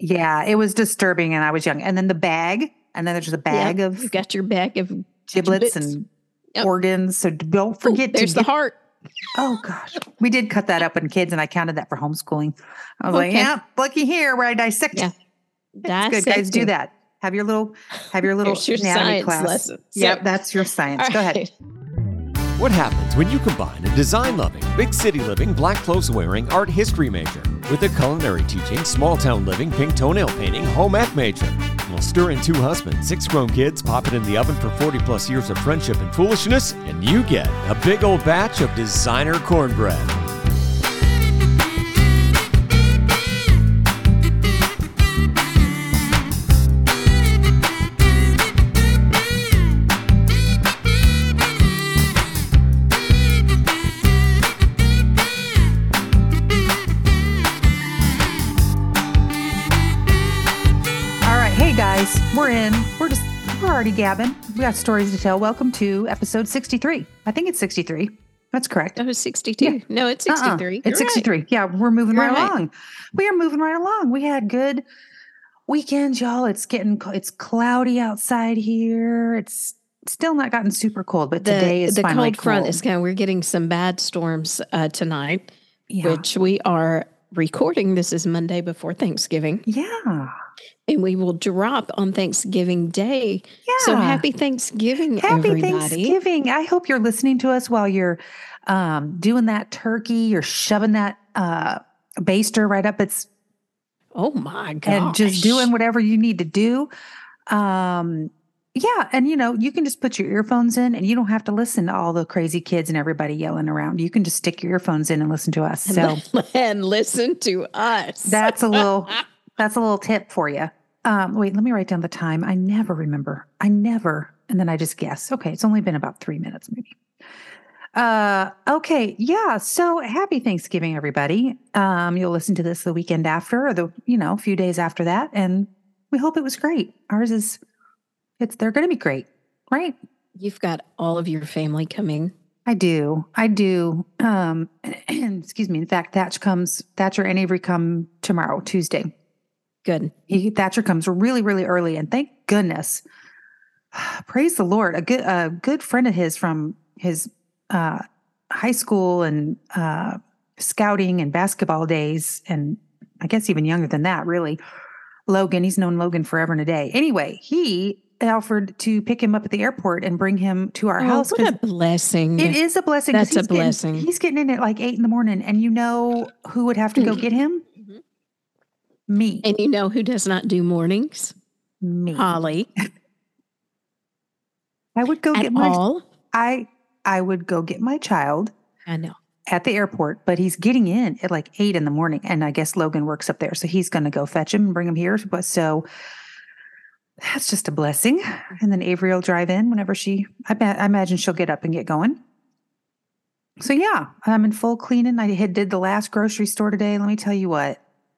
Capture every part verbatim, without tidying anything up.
Yeah, it was disturbing and I was young. And then the bag, and then there's a bag Yep, of you got your bag of giblets, giblets. and Yep. organs. So don't Ooh, forget to there's the get, heart. oh gosh, we did cut that up in kids, and I counted that for homeschooling. I was like, Okay. yeah, looky here where I dissect. Yeah. It's good, guys. Do Dissecting. that. Have your little, have your little Here's your anatomy science class. lesson. Yep, So- that's your science. All Go ahead. right. What happens when you combine a design-loving, big city-living, black clothes-wearing art history major with a culinary teaching, small-town living, pink toenail painting, home ec major? Well, stir in two husbands, six grown kids, pop it in the oven for forty-plus years of friendship and foolishness, and you get a big old batch of designer cornbread. Guys, we're in. We're just, we're already gabbing. We got stories to tell. Welcome to episode sixty-three. I think it's sixty-three. That's correct. That was sixty-two. Yeah. No, it's sixty-three. Uh-uh. It's You're sixty-three. Right. Yeah, we're moving You're right, right along. We are moving right along. We had good weekends, y'all. It's getting, it's cloudy outside here. It's still not gotten super cold, but the, today is the finally cold front cold. is kind of, we're getting some bad storms uh, tonight, Yeah. which we are recording. This is Monday before Thanksgiving. Yeah. And we will drop on Thanksgiving Day. Yeah. So happy Thanksgiving, Happy everybody. Thanksgiving. I hope you're listening to us while you're um, doing that turkey. You're shoving that uh, baster right up its, Oh my gosh. and just doing whatever you need to do. Um, yeah. And, you know, you can just put your earphones in and you don't have to listen to all the crazy kids and everybody yelling around. You can just stick your earphones in and listen to us. So and listen to us. that's a little, that's a little tip for you. Um, wait, let me write down the time. I never remember. I never. And then I just guess. Okay. It's only been about three minutes maybe. Uh, okay. Yeah. So happy Thanksgiving, everybody. Um, you'll listen to this the weekend after, or the, you know, a few days after that. And we hope it was great. Ours is, it's, they're going to be great, right? You've got all of your family coming. I do. I do. Um, excuse me. In fact, Thatch comes, Thatcher and Avery come tomorrow, Tuesday. Good. He, Thatcher comes really, really early, and thank goodness, praise the Lord. A good, a good friend of his from his uh, high school and uh, scouting and basketball days, and I guess even younger than that, really. Logan, he's known Logan forever and a day. Anyway, he offered to pick him up at the airport and bring him to our Oh, house. what a blessing. It is a blessing. 'cause That's a he's getting- blessing. he's getting in at like eight in the morning, and you know who would have to go get him? Mhm. Me. And you know who does not do mornings? Me. Holly. I would go At get my all. I I would go get my child I know. at the airport, but he's getting in at like eight in the morning, and I guess Logan works up there, so he's going to go fetch him and bring him here. But so that's just a blessing. And then Avery will drive in whenever she. I, bet, I imagine she'll get up and get going. So yeah, I'm in full cleaning. I had did the last grocery store today. Let me tell you what.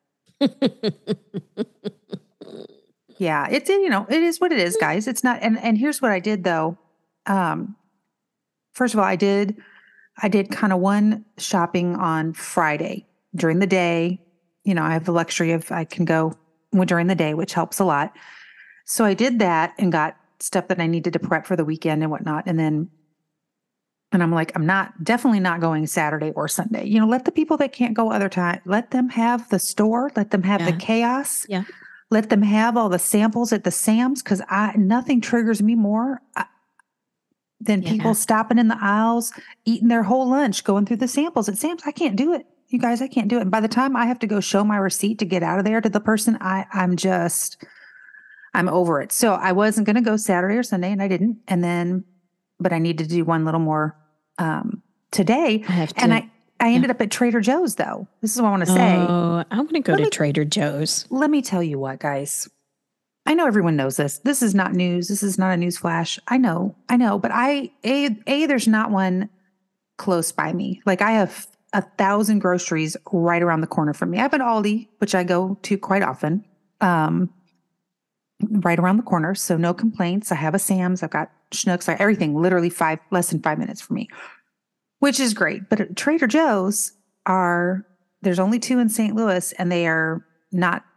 Yeah, it's you know it is what it is, guys. It's not. And and here's what I did though. Um, first of all, I did. I did kind of one shopping on Friday during the day. You know, I have the luxury of I can go during the day, which helps a lot. So I did that and got stuff that I needed to prep for the weekend and whatnot. And then, and I'm like, I'm not definitely not going Saturday or Sunday. You know, let the people that can't go other time, let them have the store, let them have Yeah. the chaos. Yeah. Let them have all the samples at the Sam's, because I nothing triggers me more uh, than Yeah. people stopping in the aisles, eating their whole lunch, going through the samples at Sam's. I can't do it. You guys, I can't do it. And by the time I have to go show my receipt to get out of there to the person, I, I'm just, I'm over it. So I wasn't going to go Saturday or Sunday, and I didn't. And then, but I need to do one little more um, today. I have to. And I, I ended up at Trader Joe's, though. This is what I want to say. Oh, I want to go Let to me- Trader Joe's. Let me tell you what, guys. I know everyone knows this. This is not news. This is not a news flash. I know, I know, but I, A, A there's not one close by me. Like I have a thousand groceries right around the corner from me. I have an Aldi, which I go to quite often, um, right around the corner. So no complaints. I have a Sam's. I've got Schnucks, like everything, literally five, less than five minutes for me, which is great. But at Trader Joe's are, there's only two in Saint Louis, and they are not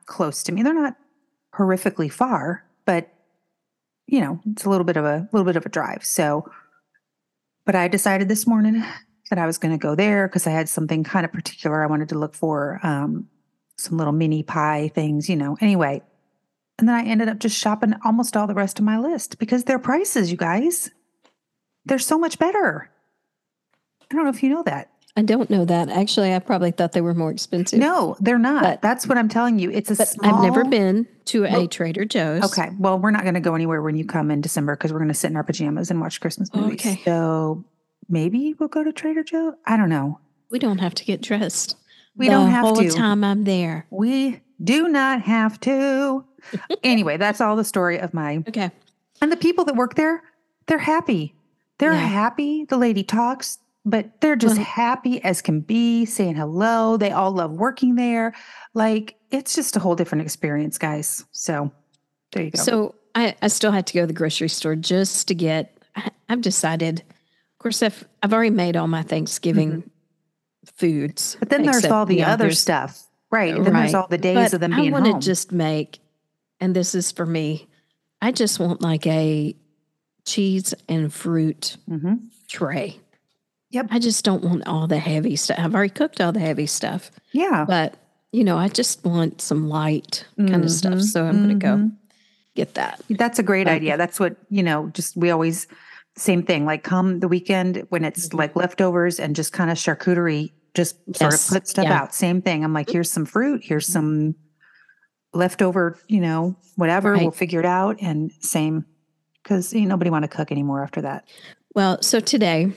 close to me. They're not horrifically far, but you know, it's a little bit of a little bit of a drive. So, but I decided this morning that I was going to go there because I had something kind of particular I wanted to look for, um, some little mini pie things, you know. Anyway, and then I ended up just shopping almost all the rest of my list because their prices, you guys, they're so much better. I don't know if you know that. I don't know that. Actually, I probably thought they were more expensive. No, they're not. But- That's what I'm telling you. It's a But small. I've never been to a Well, Trader Joe's. Okay. Well, we're not going to go anywhere when you come in December because we're going to sit in our pajamas and watch Christmas movies. Okay. So maybe we'll go to Trader Joe. I don't know. We don't have to get dressed. We the don't have whole to. time I'm there. We do not have to. Anyway, that's all the story of my. Okay. And the people that work there, they're happy. They're Yeah. happy. The lady talks, but they're just Well- happy as can be, saying hello. They all love working there. Like, it's just a whole different experience, guys. So there you go. So I, I still had to go to the grocery store just to get, I, I've decided, of course, I've, I've already made all my Thanksgiving foods. Mm-hmm. But then there's except, all the you know, other there's- stuff. Right. Then there's Right. all the days But of them I being want to home. just make, and this is for me, I just want like a cheese and fruit hmm tray. Yep. I just don't want all the heavy stuff. I've already cooked all the heavy stuff, Yeah. but you know, I just want some light kind of stuff. Mhm, So I'm going to go mhm. get that. That's a great But- idea. That's what, you know, just we always, same thing, like come the weekend when it's Mhm. like leftovers and just kind of charcuterie, just sort Yes, of put stuff yeah. out. Same thing. I'm like, here's some fruit, here's some leftover, you know, whatever. Right. We'll figure it out. And same, because you know, nobody want to cook anymore after that. Well, so today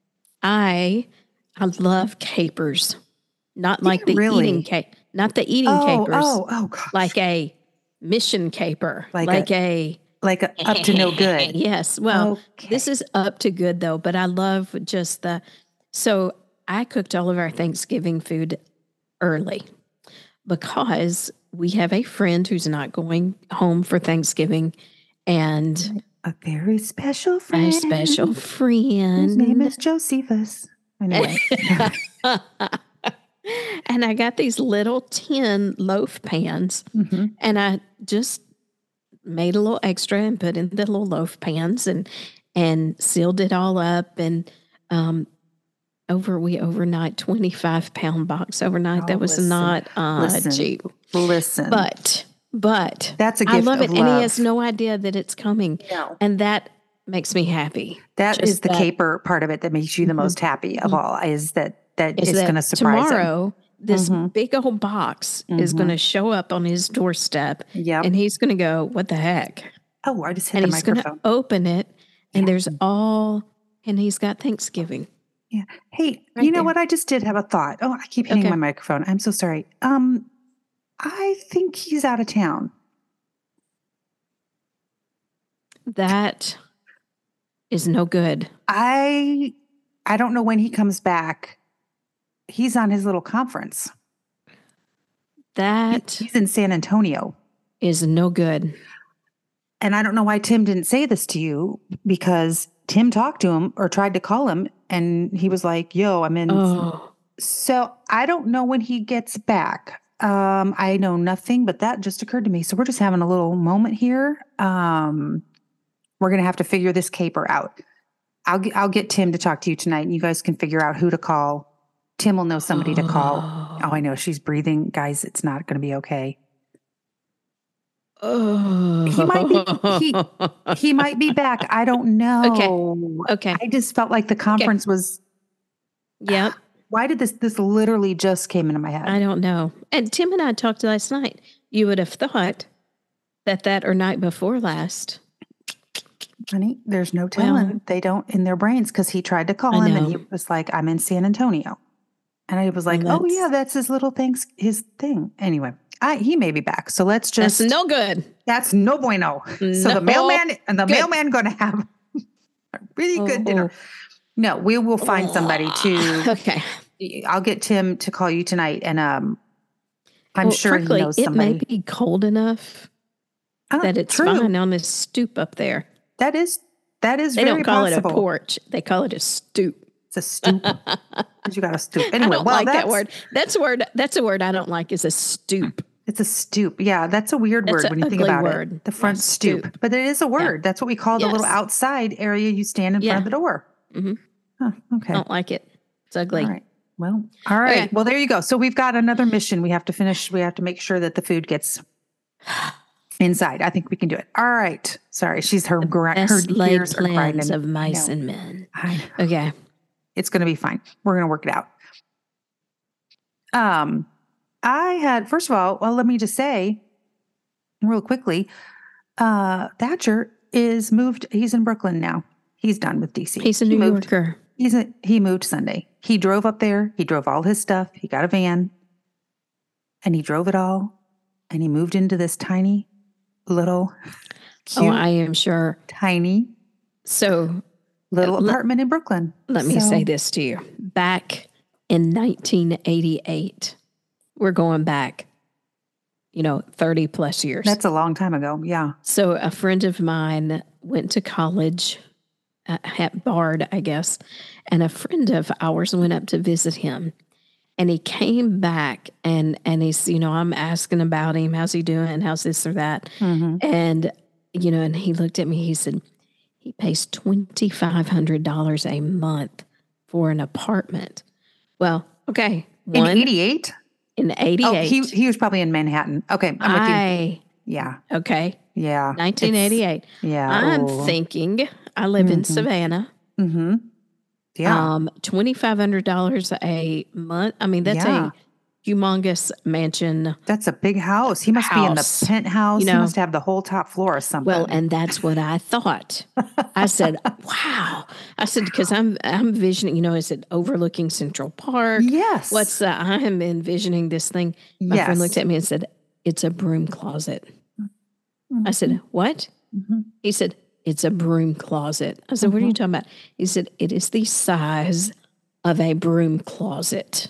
I I love capers. Not like the really? eating cape, not the eating Oh, capers, oh, oh, gosh. like a mission caper, Like like, a- a, like a, up to no good. Yes. Well, this Okay. is up to good though, but I love just the so I cooked all of our Thanksgiving food early because we have a friend who's not going home for Thanksgiving and A very special friend. a special His friend. name is Josephus. Anyway. And I got these little tin loaf pans hmm and I just made a little extra and put in the little loaf pans and and sealed it all up and um over we overnight twenty-five pound box overnight. Oh, that was listen, not uh listen, cheap. Listen. But but That's a I gift love of it and he has love. no idea that it's coming. No. And that makes me happy. That Just is the that- caper part of it that makes you the Mhm. most happy of Mhm. all is that that Is it's that going to surprise him. tomorrow this Mhm. big old box is Mhm. going to show up on his doorstep Yep. and he's going to go, what the heck? Oh, I just hit And the he's going to microphone. open it and Yeah. there's all, and he's got Thanksgiving. Yeah. Hey, Right you know there. what? I just did have a thought. Oh, I keep hitting Okay. my microphone. I'm so sorry. Um, I think he's out of town. That is no good. I I don't know when he comes back. He's on his little conference. He- That He's in San Antonio. is no good. And I don't know why Tim didn't say this to you because Tim talked to him or tried to call him and he was like, yo, I'm in. Oh, So I don't know when he gets back. Um, I know nothing, but that just occurred to me. So we're just having a little moment here. Um, we're going to have to figure this caper out. I'll get, I'll get Tim to talk to you tonight and you guys can figure out who to call. Tim will know somebody to call. Oh, I know she's breathing. Guys, it's not going to be okay. Oh. He might be- He might be back. I don't know. Okay. I just felt like the conference was, Yep. why did this, this literally just came into my head. I don't know. And Tim and I talked last night. You would have thought that that or night before last. Honey, there's no telling. Well- They don't in their brains because he tried to call I him and know. he was like, I'm in San Antonio. And I was like, Well, oh, that's- yeah, that's his little things, his thing. Anyway, I, he may be back. So let's That's just, no good. that's no bueno. So No the mailman and the good. mailman going to have a really good dinner. No, we will find somebody to, Okay. I'll get Tim to call you tonight. And um, I'm Well, sure frankly, he knows it somebody. may be cold enough Oh, that it's true. fine on this stoop up there. That is, that is They very don't call possible. it a porch. They call it a stoop. It's a stoop. 'Cause you got a stoop. I Anyway, don't well, like that that's- word. That's a word. That's a word I don't like is a stoop. It's a stoop. Yeah, that's a weird That's word an when you think ugly about word. it. The front Yeah, stoop. stoop. But it is a word. That's what we call the little Yes. outside area you stand in Yeah. front of the door. Mhm. Huh, okay. Don't like it. It's ugly. All right. Well, all right. Okay. Well, there you go. So we've got another mission. We have to finish. We have to make sure that the food gets inside. I think we can do it. All right. Sorry. She's her, gri- her Best laid gears are plans grinding. of mice I know. and men. I know. Okay. It's going to be fine. We're going to work it out. Um, I had, first of all, well, let me just say real quickly, uh, Thatcher is moved. He's in Brooklyn now. He's done with D C. He's a He New moved. Yorker. He's a, he moved Sunday. He drove up there. He drove all his stuff. He got a van and he drove it all. And he moved into this tiny little cute, Oh, I am sure. tiny So little let- apartment in Brooklyn. let me So- say this to you. Back in nineteen eighty-eight, we're going back, you know, thirty plus years. That's a long time ago. Yeah. So a friend of mine went to college at, at Bard, I guess, and a friend of ours went up to visit him. And he came back and and he's, you know, I'm asking about him. How's he doing? How's this or that? Mm-hmm. And, you know, and he looked at me, he said, he pays twenty-five hundred dollars a month for an apartment. Well, okay. In One, eighty-eight? in eighty-eight. Oh, he, he was probably in Manhattan. Okay. I'm with you. I, Yeah. okay. Yeah. nineteen eighty-eight. Yeah. I'm oh. thinking, I live in Mhm. Savannah. Mm-hmm. Yeah. Um, twenty-five hundred dollars a month. I mean, that's Yeah. a humongous mansion. That's a big house. He must be in House. the penthouse. You He know. must have the whole top floor or something. Well, and that's what I thought. I said, wow. I said, because I'm I'm envisioning, you know, is it overlooking Central Park? yes. What's the, I'm envisioning this thing. My yes. friend looked at me and said, it's a broom closet. I said, what? Mhm. He said, it's a broom closet. I said, what are you talking about? He said, it is the size of a broom closet.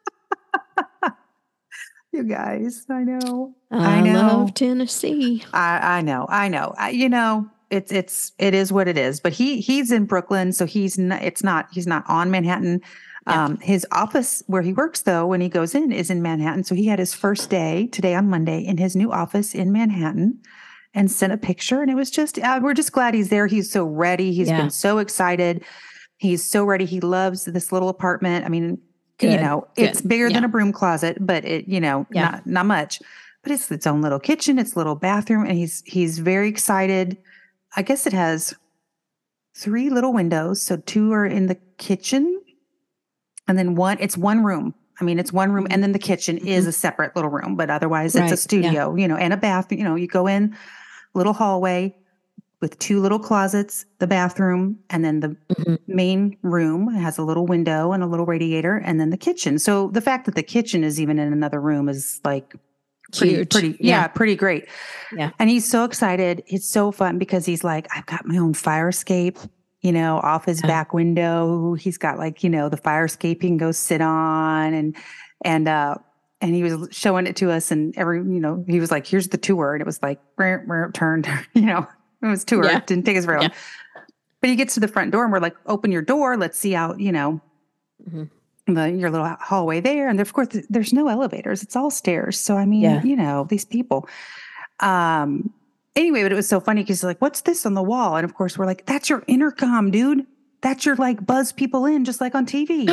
You guys, I know. I, I know. love Tennessee. I, I know. I know. I, you know, it's it's it is what it is. But he he's in Brooklyn, so he's not. It's not. He's not on Manhattan. Yeah. Um, his office where he works, though, when he goes in, is in Manhattan. So he had his first day today on Monday in his new office in Manhattan, and sent a picture. And it was just uh, we're just glad he's there. He's so ready. He's Yeah. been so excited. He's so ready. He loves this little apartment. I mean, you Good, know, it's good. bigger than Yeah. a broom closet, but it, you know, Yeah. not not much. But it's its own little kitchen, its little bathroom, and he's he's very excited. I guess it has three little windows, so two are in the kitchen, and then one. It's one room. I mean, it's one room, and then the kitchen is a separate little room, but otherwise, it's Right, a yeah. studio, you know, and a bath. You know, you go in, little hallway with two little closets, the bathroom, and then the Mhm. main room has a little window and a little radiator, and then the kitchen. So the fact that the kitchen is even in another room is like pretty, Huge. pretty, yeah, Yeah. pretty great. Yeah. And he's so excited. It's so fun because he's like, I've got my own fire escape, you know, off his Yeah. back window. He's got like, you know, the fire escape he can go sit on, and and uh and he was showing it to us, and every, you know, he was like, here's the tour. And it was like, "Brr, brr," turned, you know, it was tour. Yeah. It didn't take us very long. Yeah. But he gets to the front door and we're like, open your door. Let's see out, you know, Mhm. the, your little hallway there. And of course, there's no elevators. It's all stairs. So, I mean, Yeah. you know, these people. Um, anyway, but it was so funny because like, what's this on the wall? And of course, we're like, that's your intercom, dude. That's your like buzz people in, just like on T V.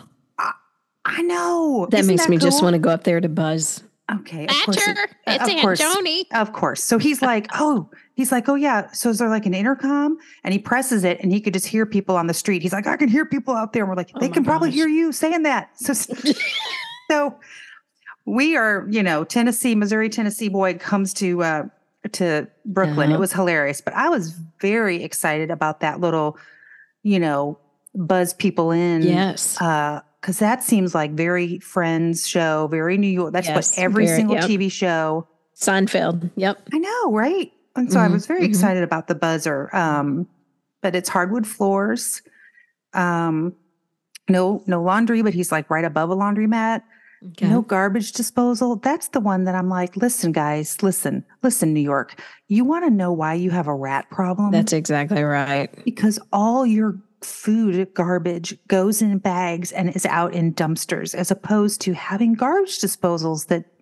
I know. That Isn't makes me just cool? want to go up there to buzz. Okay. Of course. it- it's of Aunt course. Joni. Of course. So he's like, oh, he's like, oh yeah. So is there like an intercom? And he presses it and he could just hear people on the street. He's like, I can hear people out there. And we're like, Oh they my can probably gosh. hear you saying that. So, so we are, you know, Tennessee, Missouri, Tennessee boy comes to, uh, to Brooklyn. Uh-huh. It was hilarious, but I was very excited about that little, you know, buzz people in. Yes. Uh, Cause that seems like very Friends show, very New York. That's Yes, what every very- single yep. T V show. Seinfeld. Yep. I know, right? And so I Mhm, was very mhm. excited about the buzzer. Um, but it's hardwood floors. Um, no, no laundry, but he's like right above a laundromat. Okay. No garbage disposal. That's the one that I'm like, listen, guys, listen, listen, New York. You want to know why you have a rat problem? That's exactly right. Because all your food garbage goes in bags and is out in dumpsters, as opposed to having garbage disposals that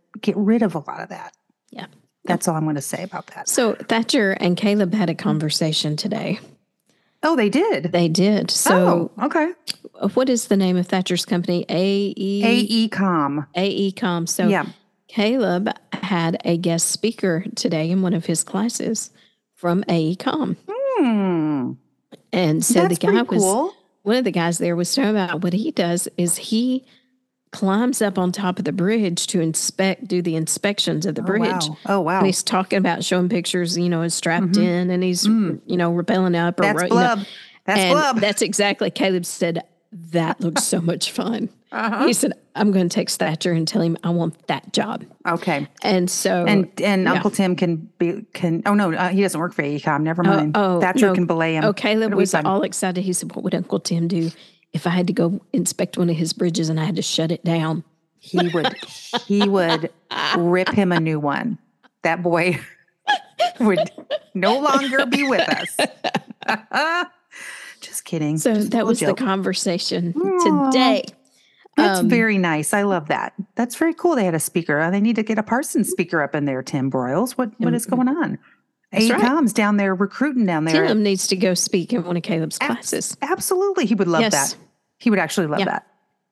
get rid of a lot of that. Yeah. That's all I'm going to say about that. So Thatcher and Caleb had a conversation today. Oh, they did? They did. So oh, okay. What is the name of Thatcher's company? A E AECom. AECom. So yeah. Caleb had a guest speaker today in one of his classes from AECom. Hmm. And so That's the guy was, cool. one of the guys there was talking about what he does is he climbs up on top of the bridge to inspect, do the inspections of the Oh, bridge. wow. Oh, wow. And he's talking about showing pictures, you know, is strapped Mhm. in and he's, Mm. you know, rappelling up. Or, That's you know, blub. That's and blub. that's exactly, Caleb said, that looks so much fun. Uh-huh. He said, I'm going to text Thatcher and tell him I want that job. Okay. And so. And and yeah. Uncle Tim can be, can, oh, no, uh, he doesn't work for AECom. Never mind. Oh, oh, Thatcher no. can belay him. Oh, Caleb It'll be was fun. all excited. He said, what would Uncle Tim do if I had to go inspect one of his bridges and I had to shut it down? He would, he would rip him a new one. That boy would no longer be with us. Just kidding. So Just a that little was joke. the conversation Aw. today. That's Um, very nice. I love that. That's very cool. They had a speaker. Uh, They need to get a Parsons speaker up in there, Tim Broyles. What what is going on? That's right. AECom's down there recruiting down there. Tim needs to go speak in one of Caleb's Abs- classes. Absolutely. He would love Yes. that. He would actually love Yeah. that.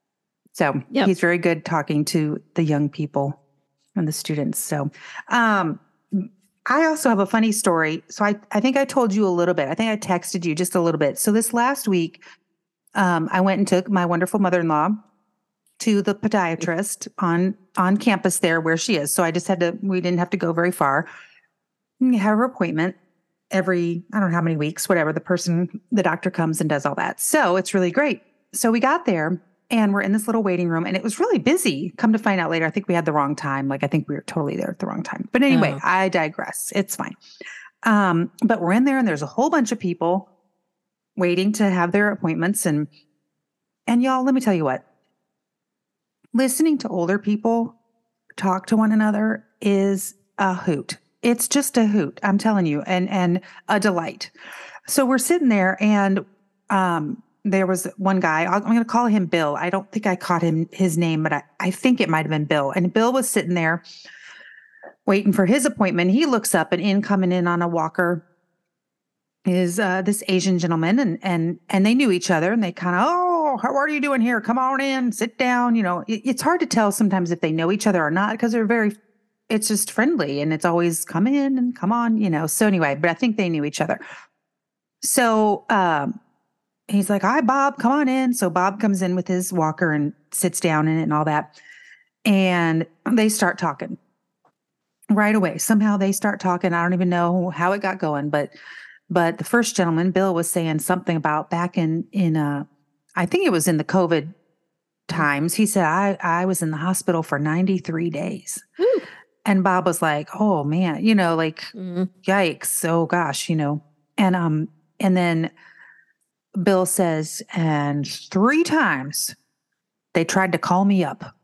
So Yep. he's very good talking to the young people and the students. So um, I also have a funny story. So I, I think I told you a little bit. I think I texted you just a little bit. So this last week, um, I went and took my wonderful mother-in-law to the podiatrist on, on campus there where she is. So I just had to, we didn't have to go very far. We have her appointment every, I don't know how many weeks, whatever, the person, the doctor comes and does all that. So it's really great. So we got there and we're in this little waiting room and it was really busy. Come to find out later, I think we had the wrong time. Like I think we were totally there at the wrong time. But anyway, Oh. I digress. It's fine. Um, but we're in there and there's a whole bunch of people waiting to have their appointments. And, and y'all, let me tell you what, listening to older people talk to one another is a hoot. It's just a hoot. I'm telling you, and, and a delight. So we're sitting there and, um, there was one guy, I'm going to call him Bill. I don't think I caught him his name, but I, I think it might've been Bill. And Bill was sitting there waiting for his appointment. He looks up and in coming in on a walker is uh, this Asian gentleman and, and, and they knew each other and they kind of, oh, how are you doing here? Come on in, sit down. You know, it, it's hard to tell sometimes if they know each other or not, because they're very, it's just friendly and it's always come in and come on, you know? So anyway, but I think they knew each other. So, um, he's like, hi, Bob, come on in. So Bob comes in with his walker and sits down in it and all that. And they start talking right away. Somehow they start talking. I don't even know how it got going, but, but the first gentleman, Bill, was saying something about back in, in, uh, I think it was in the COVID times. He said, I, I was in the hospital for ninety-three days. Woo. And Bob was like, oh man, you know, like, Mhm. yikes. Oh gosh, you know, and, um, and then Bill says, and three times they tried to call me up.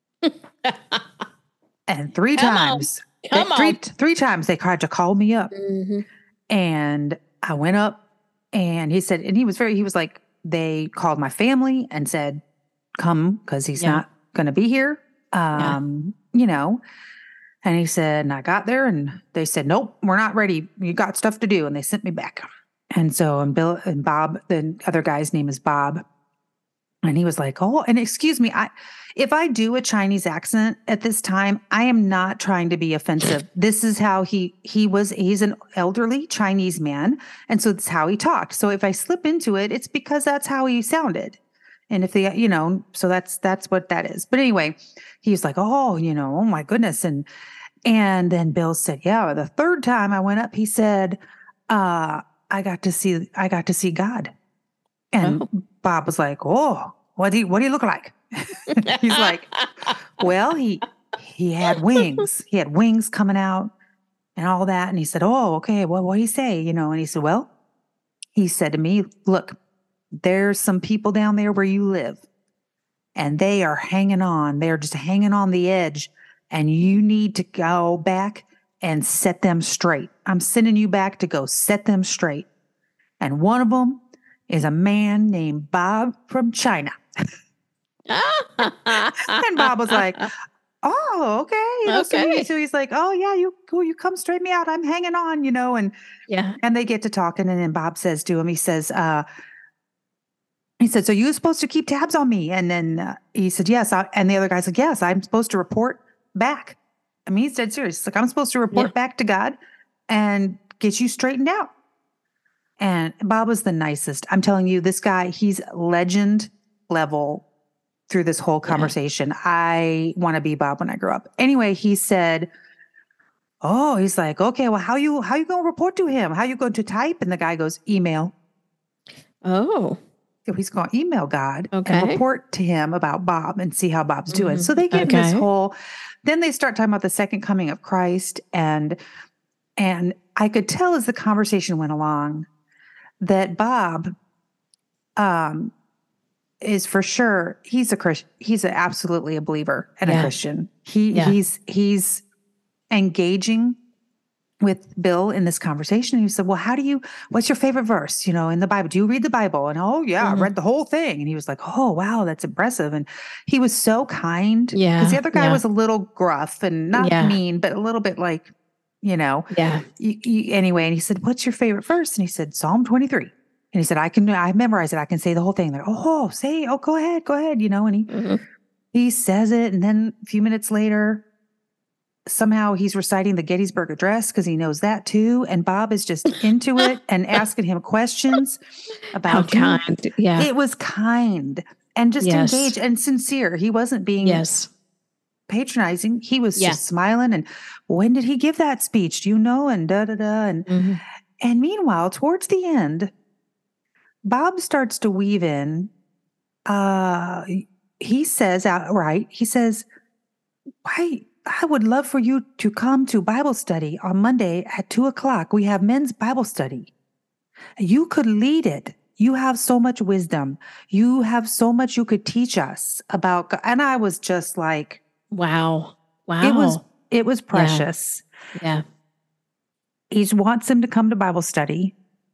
And three Come on. times, Come they- three, on. three times they tried to call me up. Mhm. And I went up and he said, and he was very, he was like, they called my family and said, come, because he's Yeah. not going to be here. Um, you know, and he said, and I got there and they said, nope, we're not ready. You got stuff to do. And they sent me back. And so, and Bill and Bob, the other guy's name is Bob. And he was like, oh, and excuse me, I, if I do a Chinese accent at this time, I am not trying to be offensive. This is how he, he was, he's an elderly Chinese man. And so it's how he talked. So if I slip into it, it's because that's how he sounded. And if they, you know, so that's, that's what that is. But anyway, he was like, oh, you know, oh my goodness. And, and then Bill said, yeah, the third time I went up, he said, uh, I got to see, I got to see God. And Oh. Bob was like, oh, what do you, what do you look like? He's like, well, he, he had wings. He had wings coming out and all that. And he said, oh, okay. Well, what did he say? You know, and he said, well, he said to me, look, there's some people down there where you live and they are hanging on. They're just hanging on the edge and you need to go back and set them straight. I'm sending you back to go set them straight. And one of them is a man named Bob from China. And Bob was like, oh, okay. You know, so, he, Okay. so he's like, oh yeah, you cool. You come straight me out. I'm hanging on, you know, and, Yeah. and they get to talking. And then Bob says to him, he says, uh, he said, so you're supposed to keep tabs on me. And then uh, he said, yes. I, and the other guy's like, yes, I'm supposed to report back. I mean, he's dead serious. He's like, I'm supposed to report Yeah. back to God and get you straightened out. And Bob was the nicest. I'm telling you, this guy, he's legend level through this whole Yeah. conversation. I want to be Bob when I grow up. Anyway, he said, oh, he's like, okay, well, how you, how you going to report to him? How you going to type? And the guy goes, email. Oh, So he's going to email God and Okay. report to him about Bob and see how Bob's doing. Mhm. So they get in this Okay. whole, then they start talking about the second coming of Christ. And, and I could tell as the conversation went along that Bob, um, is for sure, he's a Christian. He's a, absolutely a believer and Yeah. a Christian. He, Yeah. he's, he's engaging with Bill in this conversation. He said, well, how do you, what's your favorite verse, you know, in the Bible? Do you read the Bible? And, oh yeah, Mhm. I read the whole thing. And he was like, oh, wow, that's impressive. And he was so kind. Yeah, Because the other guy yeah. was a little gruff and not Yeah. mean, but a little bit like, you know, yeah. you, you, anyway. And he said, what's your favorite verse? And he said, Psalm twenty-three. And he said, I can, I memorized it. I can say the whole thing. Like, oh, say, oh, go ahead, go ahead, you know, and he, Mhm. he says it. And then a few minutes later, somehow he's reciting the Gettysburg Address because he knows that too. And Bob is just into it and asking him questions How about you. kind. Yeah. It was kind and just Yes. engaged and sincere. He wasn't being Yes. patronizing. He was Yeah. just smiling. And when did he give that speech? Do you know? And da da da. And Mhm. and meanwhile, towards the end, Bob starts to weave in. Uh, he says outright, he says, "Why? I would love for you to come to Bible study on Monday at two o'clock. We have men's Bible study. You could lead it. You have so much wisdom. You have so much you could teach us about." God. And I was just like, Wow. Wow. it was, it was precious. Yeah. He wants him to come to Bible study,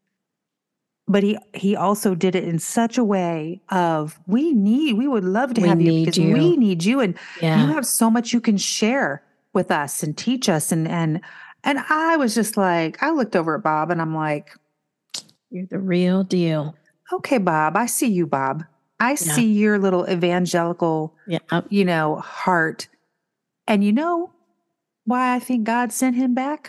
but he he also did it in such a way of, we need, we would love to We have you need because you. we need you, and Yeah. you have so much you can share with us and teach us. And and and I was just like, I looked over at Bob and I'm like, You're the real deal. okay, Bob, I see you, Bob. I Yeah. see your little evangelical, Yeah. you know, heart. And you know why I think God sent him back?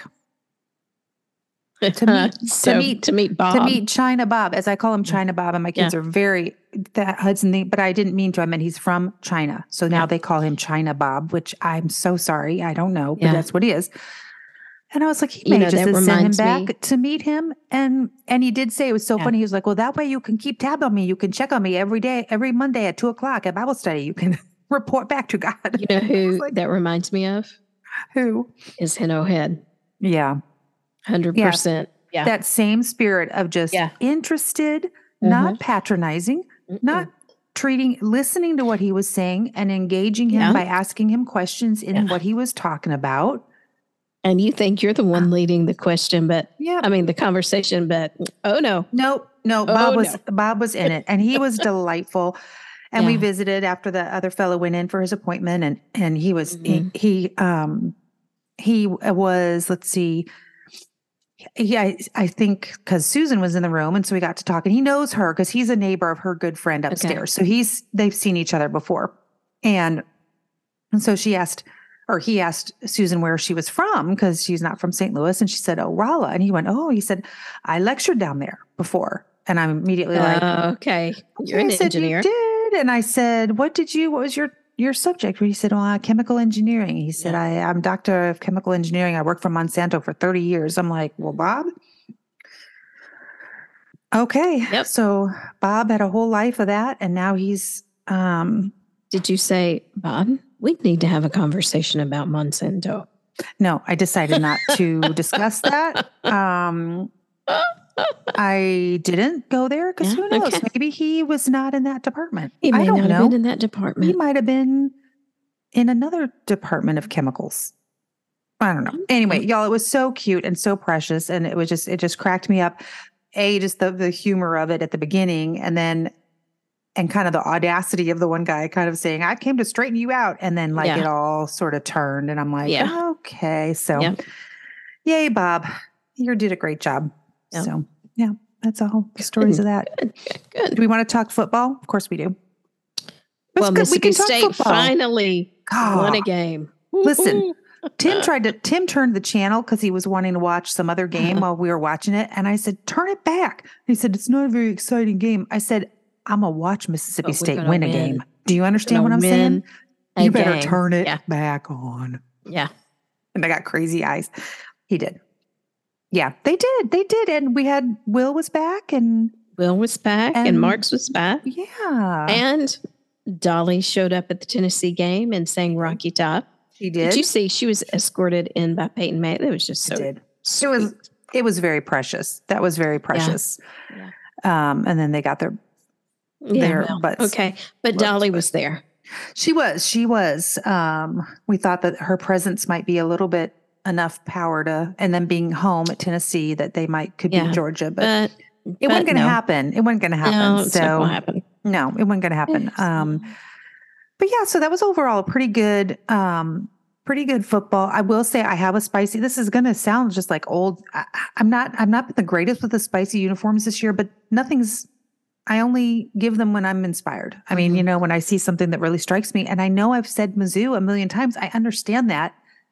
To meet- to so, meet- to meet Bob. To meet China Bob, as I call him China Bob, and my kids are very that Hudson thing, but I didn't mean to. I meant he's from China, so now Yeah. they call him China Bob, which I'm so sorry. I don't know, but Yeah. that's what he is. And I was like, he You may know, just that have sent him reminds back me- to meet him, and and he did say it was so Yeah. funny. He was like, well, that way you can keep tab on me. You can check on me every day, every Monday at two o'clock at Bible study. You can report back to God. You know who like- that reminds me of? Who? Is Hino Head. Yeah. one hundred percent. Yeah. That same spirit of just Yeah. interested, not patronizing, Mm-mm. not treating, listening to what he was saying and engaging him Yeah. by asking him questions in Yeah. what he was talking about. And you think you're the one leading the question, but Yeah. I mean the conversation, but oh no. No, no, Oh, Bob was, no. Bob was in it and he was delightful. And we Yeah. visited after the other fellow went in for his appointment, and, and he was, Mhm. he, he, um, he was, let's see, Yeah, I, I think because Susan was in the room, and so we got to talk, and he knows her because he's a neighbor of her good friend upstairs. So he's they've seen each other before, and and so she asked, or he asked Susan where she was from because she's not from Saint Louis, and she said, "Oh, Rolla," and he went, "Oh," he said, "I lectured down there before," and I'm immediately like, Uh, okay. You're "Okay," an I said, engineer. "You did," and I said, "What did you? What was your?" Your subject? He said, "Oh, uh, chemical engineering." He said, Yeah. I, "I'm doctor of chemical engineering. I worked for Monsanto for thirty years." I'm like, "Well, Bob." Okay. Yep. So Bob had a whole life of that, and now he's um Did you say, Bob, we need to have a conversation about Monsanto? no, I decided not to discuss that. Um I didn't go there because Yeah, who knows? okay. Maybe he was not in that department. He I may don't not know. have been in that He department. might have been in another department of chemicals. I don't know. Anyway, y'all, it was so cute and so precious. And it was just, it just cracked me up. A, just the, the humor of it at the beginning. And then and kind of the audacity of the one guy kind of saying, I came to straighten you out. And then like Yeah. it all sort of turned and I'm like, Yeah. okay. So Yeah. yay, Bob, you did a great job. Yeah. So yeah, that's all the stories of that. Good, good. Do we want to talk football? Of course we do. It's Well, good. We can Mississippi talk State football. finally won God. a game. Listen, Woo-hoo. Tim tried to, Tim turned the channel because he was wanting to watch some other game Uh-huh. while we were watching it. And I said, turn it back. He said, it's not a very exciting game. I said, I'm going to watch Mississippi But we're State gonna win a win. game. Do you understand Gonna what I'm win saying? a You better game. turn it Yeah. back on. Yeah. And I got crazy eyes. He did. Yeah, they did. They did. And we had, Will was back and Will was back and, And- Marks was back. yeah, And Dolly showed up at the Tennessee game and sang Rocky Top. she Did. did. you see she was escorted in by Peyton May? It was just She so did. It sweet. was, it was very precious. That was very precious. Yeah. Um, and then they got their, Yeah, their well, butts. okay. But Loved Dolly it. was there. She was, she was, um, we thought that her presence might be a little bit enough power to, and then being home at Tennessee that they might could Yeah. beat Georgia, but, But it wasn't but going to no. happen. It wasn't going to happen. No, it's so not going to happen. no, it wasn't going to happen. Um, but yeah, so that was overall a pretty good, um, pretty good football. I will say I have a spicy, this is going to sound just like old. I, I'm not, I'm not the greatest with the spicy uniforms this year, but nothing's, I only give them when I'm inspired. I mean, Mhm. you know, when I see something that really strikes me, and I know I've said Mizzou a million times, I understand that.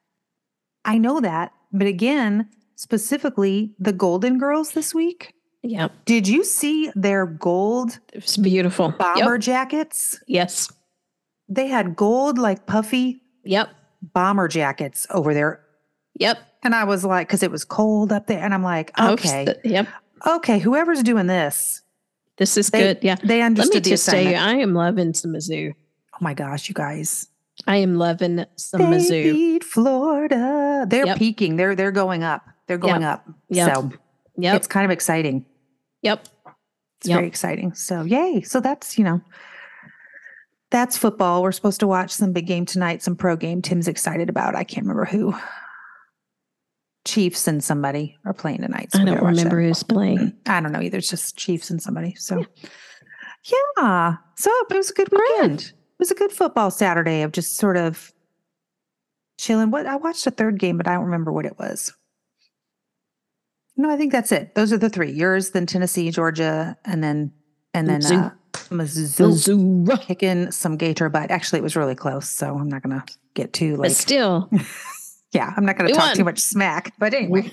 I know that. But again, specifically the Golden Girls this week, Yeah. did you see their gold It was beautiful. bomber Yep. jackets? Yes. They had gold, like puffy Yep. bomber jackets over there. Yep. And I was like, because it was cold up there. And I'm like, Oh, okay, st- Yep. okay, whoever's doing this, This is they, good. Yeah. they Let me understood the just tell you, assignment. I am loving some Mizzou. Oh my gosh, you guys. I am loving some They Mizzou. beat Florida. They're Yep. peaking. They're they're going up. They're going up. Yep. So Yep. it's kind of exciting. Yep. It's Yep. very exciting. So yay. So that's, you know, that's football. We're supposed to watch some big game tonight, some pro game Tim's excited about. I can't remember who. Chiefs and somebody are playing tonight. so I we don't gotta watch remember that. who's playing. I don't know either. It's just Chiefs and somebody. So yeah. So but it was a good weekend. It was a good football Saturday of just sort of chilling. What I watched a third game, but I don't remember what it was. No, I think that's it. Those are the three. Yours, then Tennessee, Georgia, and then and then Mizzou. uh, Mizzou Mizzou. kicking some Gator butt. Actually, it was really close, so I'm not gonna get too But like. still, Yeah, I'm not gonna we talk won. too much smack. But anyway,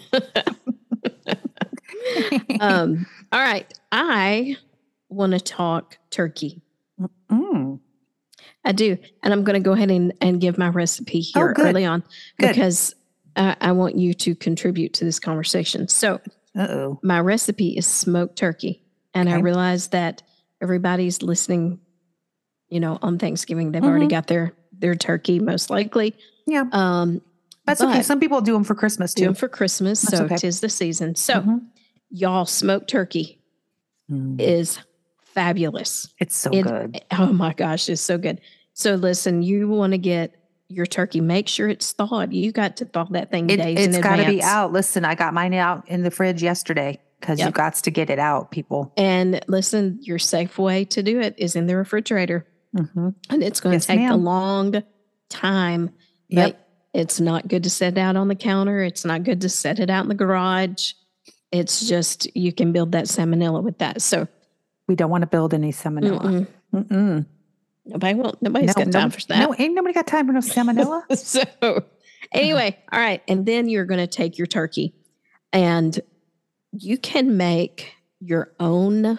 um, all right. I want to talk turkey. Mm, I do. And I'm going to go ahead and, and give my recipe Oh, here good. early on Good. because I, I want you to contribute to this conversation. So, uh-oh. my recipe is smoked turkey. And I Okay. realize that everybody's listening, you know, on Thanksgiving. They've already Mhm. got their, their turkey, most likely. Yeah, Um, that's okay. but Some people do them for Christmas do too. them for Christmas. That's So, okay. tis the season. So, Mhm. y'all, smoked turkey Mm. is fabulous. It's so It- good. Oh my gosh, it's so good. So listen, you want to get your turkey, make sure it's thawed. You got to thaw that thing It, days it's in got to be advance. out. Listen, I got mine out in the fridge yesterday because you Yep. got to get it out, people. And listen, your safe way to do it is in the refrigerator. Mm-hmm. And it's going Yes, to take a ma'am. long time. Yep. But it's not good to set it out on the counter. It's not good to set it out in the garage. It's just, you can build that salmonella with that. So We don't want to build any salmonella. mm-mm. Mm-mm. nobody will, nobody's got time for that. No, ain't nobody got time for no salmonella. So anyway, all right. And then you're going to take your turkey and you can make your own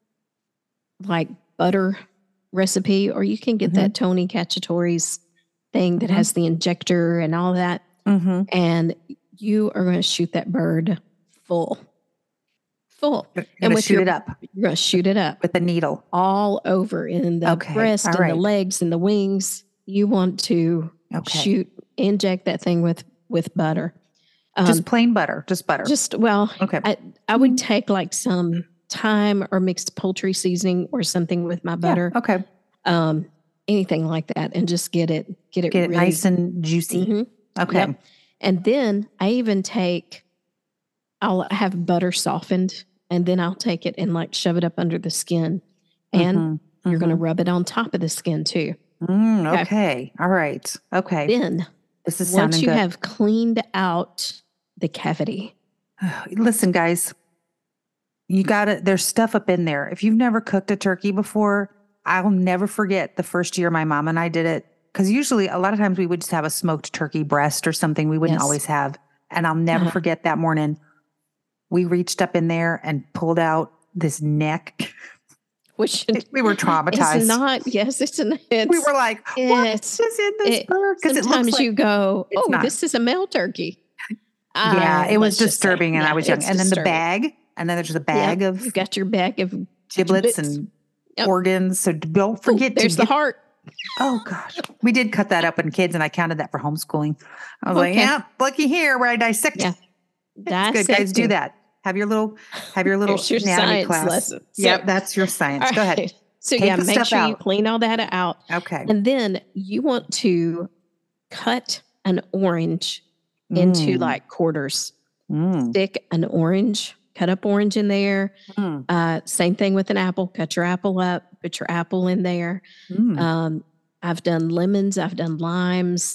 like butter recipe, or you can get Mhm. that Tony Cacciatore's thing that Mhm. has the injector and all that. Mm-hmm. And you are going to shoot that bird full, full. You're And gonna with shoot your- it up You're going to shoot it up with the needle. all over in the Okay, breast all and the right. legs and the wings. You want to Okay. shoot, inject that thing with with butter. Um, Just plain butter. Just butter. just well, okay. I I would take like some thyme or mixed poultry seasoning or something with my Yeah, butter, okay. um, anything like that, and just get it get it Get it really, nice and juicy. Mhm. Okay. Yep. And then I even take, I'll have butter softened, and then I'll take it and like shove it up under the skin and Mhm. You're going to Mhm. rub it on top of the skin too. Mm, Okay. okay. All right. Okay. Then, This is once sounding you good. have cleaned out the cavity, Listen, guys, you got to, there's stuff up in there. If you've never cooked a turkey before, I'll never forget the first year my mom and I did it. Because usually, a lot of times we would just have a smoked turkey breast or something we wouldn't Yes. always have. And I'll never Uh-huh. forget that morning. We reached up in there and pulled out this neck. which We were traumatized. is not, yes, it's an, it's, we were like, what it's, is in this it- bird? Because it looks sometimes like, you go, it's oh, not. this is a male turkey. yeah, Uh, it was let's just say, disturbing. And I yeah, was young. it's And then the disturbing. bag. And then there's a Yep, bag of you've got your bag of giblets giblets. and Yep. organs. So don't Oh, forget to there's the get, heart. oh gosh, we did cut that up in kids and I counted that for homeschooling. I was like, Okay. yeah, looky here where I dissect. Yeah. It's good, guys. Do Dissecting. that. Have your little, have your little Here's your anatomy science class. lesson. Yep, So- that's your science. All Go ahead. right. So Take yeah, the make stuff sure you out. clean all that out. Okay. And then you want to cut an orange into Mm, like quarters. mm, Stick an orange, cut up orange in there. mm, Uh, same thing with an apple. Cut your apple up, put your apple in there. mm. Um, I've done lemons, I've done limes,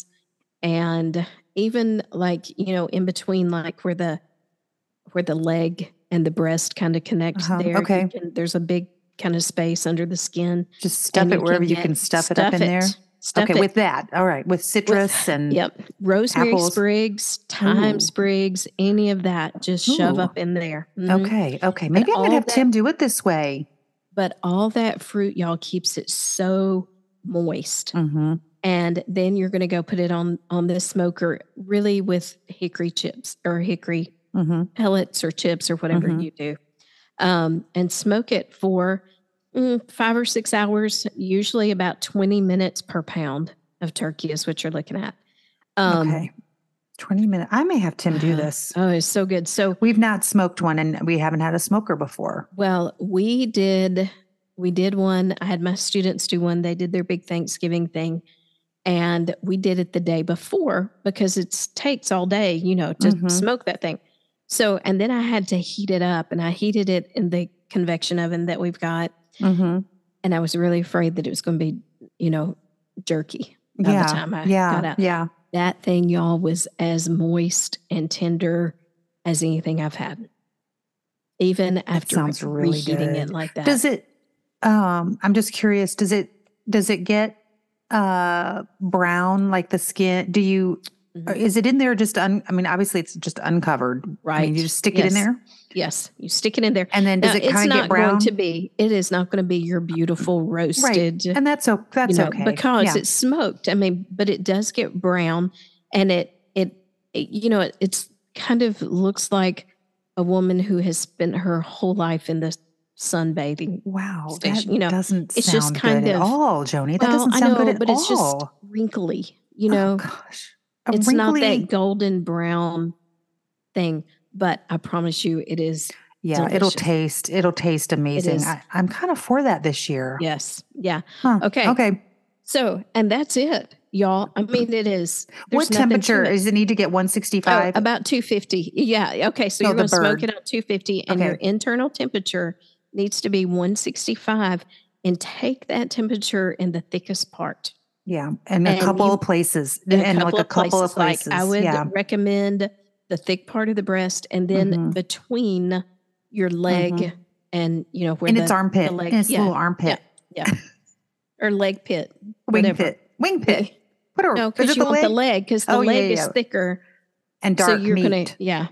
and even like, you know, in between, like where the where the leg and the breast kind of connect Uh-huh, there. you okay. can- there's a big kind of space under the skin. Just stuff and it wherever you get- can stuff it up in stuff there. Stuff Okay, it. with that. All right. With citrus and Yep. Rosemary apples. sprigs, thyme Ooh. sprigs, any of that, just shove Ooh. up in there. Mhm. okay, okay. Maybe I'm all gonna have that- Tim do it this way. But all that fruit, y'all, keeps it so moist. Mm-hmm. And then you're going to go put it on on the smoker, really with hickory chips or hickory Mm-hmm. pellets or chips or whatever Mhm. you do, um, and smoke it for mm, five or six hours. Usually about twenty minutes per pound of turkey is what you're looking at. Um, okay. twenty minutes. I may have Tim do uh, this. Oh, it's so good. So, We've not smoked one and we haven't had a smoker before. well, we did we did one. I had my students do one. They did their big Thanksgiving thing. And we did it the day before because it takes all day, you know, to Mhm. smoke that thing. So, and then I had to heat it up and I heated it in the convection oven that we've got. Mm-hmm. And I was really afraid that it was going to be, you know, jerky by Yeah. the time I yeah. got out. Yeah. That thing, y'all, was as moist and tender as anything I've had. Even after sounds really reheating good. it like that. Does it, um, I'm just curious, does it, does it get, uh, brown like the skin? Do you, Mhm. or is it in there just, un, I mean, obviously it's just uncovered. I Right. mean, you just stick it in Yes. there Yes. You stick it in there. and then does Now, it it's kind of not get brown? going to be, it is not going to be your beautiful roasted. Right. And that's, o- that's you know, okay. because yeah. it's smoked. I mean, but it does get brown, and it it, it you know it, it's kind of looks like a woman who has spent her whole life in the sunbathing. Wow. station, That you know, doesn't it's sound just kind good at of- all, Joni. That Well, doesn't I sound know, good at but all. it's just wrinkly. You Oh, know, gosh. A it's not wrinkly- that golden brown thing, but I promise you, it is. Yeah, it'll delicious. taste, it'll taste amazing. is. I, I'm kind of for that this year. Yes, yeah. Huh. Okay. Okay. So, and that's it, y'all. I mean, it is. What there's nothing to temperature? it. Does it need to get one Oh, sixty-five? about two fifty. Yeah. Okay. So No, you're the going to smoke bird. it at two fifty, and your Okay. internal temperature needs to be one sixty-five. And take that temperature in the thickest part. Yeah, and a And couple you- of places, In and like a couple of places. Like I would yeah. recommend the thick part of the breast, and then Mhm. between your leg Mhm. and you know where in the, its armpit, the leg, in its yeah, little armpit, yeah, or leg pit, wing whatever. pit, wing pit. What are, No, is because it you the want leg? the leg because the Oh, yeah, leg yeah, is yeah. thicker. And dark so you're meat. gonna, yeah,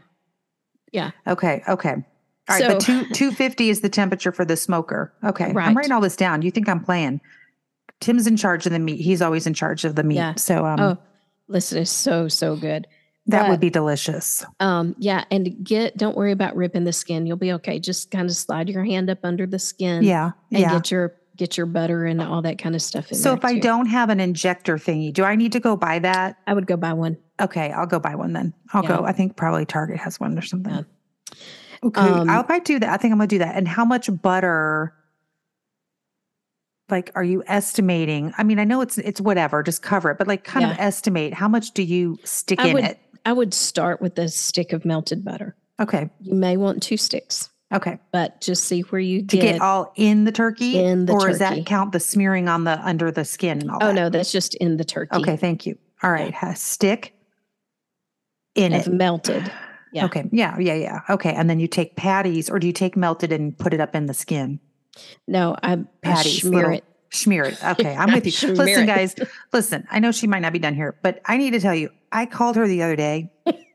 Okay, okay. All right, but So- two two fifty is the temperature for the smoker. Okay, Right. I'm writing all this down. You think I'm playing? Tim's in charge of the meat. He's always in charge of the meat. Yeah. So um, oh, listen, it's so so good. that but- would be delicious. Um, yeah, and get don't worry about ripping the skin. You'll be okay. Just kind of slide your hand up under the skin. Yeah, and yeah. get your get your butter and all that kind of stuff in So there. if I too. don't have an injector thingy, do I need to go buy that? I would go buy one. Okay, I'll go buy one then. I'll Yeah. go. I think probably Target has one or something. Yeah. Okay, Um, I'll probably do that. I think I'm gonna do that. And how much butter? Like, are you estimating? I mean, I know it's it's whatever, just cover it, but like, kind of Yeah. estimate how much do you stick I in would it? I would start with a stick of melted butter. Okay, You may want two sticks. Okay. but just see where you To get. get all in the turkey? In the or does turkey. that count the smearing on the under the skin and all oh, that? no, that's just in the turkey. Okay, thank you. All right. Has stick in Of it. melted. Yeah. Okay. Yeah, yeah, yeah. Okay. And then you take patties, or do you take melted and put it up in the skin? No, I, I Patties. smear little- it. Smear it. Okay, I'm with you. Smear Listen, it. guys, listen, I know she might not be done here, but I need to tell you, I called her the other day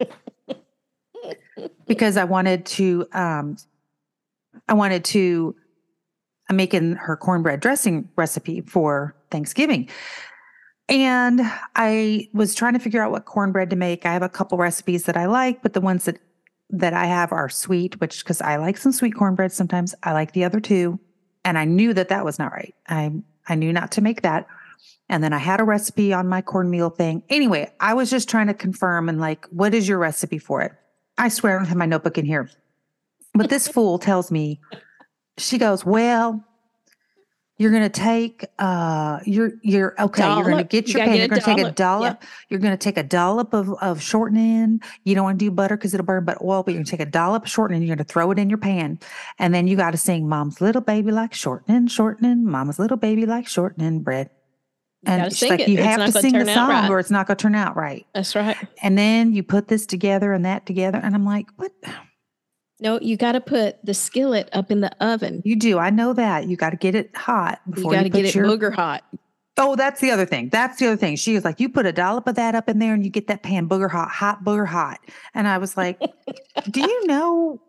because I wanted to, um, I wanted to, I'm making her cornbread dressing recipe for Thanksgiving. And I was trying to figure out what cornbread to make. I have a couple recipes that I like, but the ones that, that I have are sweet, which, because I like some sweet cornbread sometimes. I like the other two. And I knew that that was not right. I I knew not to make that. And then I had a recipe on my cornmeal thing. Anyway, I was just trying to confirm and like, what is your recipe for it? I swear I don't have my notebook in here. But this fool tells me, she goes, well, you're going to take, uh, you're, you're, okay, you're going to Dollop. get You your gotta pan. get You're a going to take a dollop. dollop. You're going to take a dollop of, of shortening. You don't want to do butter because it'll burn, but oil, but you're going to take a dollop of shortening. You're going to throw it in your pan. And then you got to sing, Mom's little baby like shortening, shortening, Mama's little baby like shortening bread. You And gotta she's sing like, it, you or it's have not to gonna sing the turn out song right. or it's not going to turn out right. That's right. And then you put this together and that together. And I'm like, what? No, you got to put the skillet up in the oven. You do. I know that. You got to get it hot You before got you, to put get it your booger hot. Oh, that's the other thing. That's the other thing. She was like, you put a dollop of that up in there and you get that pan booger hot, hot booger hot. And I was like, do you know?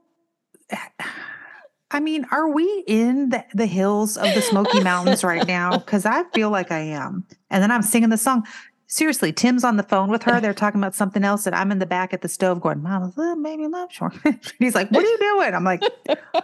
I mean, are we in the, the hills of the Smoky Mountains right now? Because I feel like I am. And then I'm singing the song. Seriously, Tim's on the phone with her. They're talking about something else. And I'm in the back at the stove going, Mama's little baby love short. He's like, what are you doing? I'm like,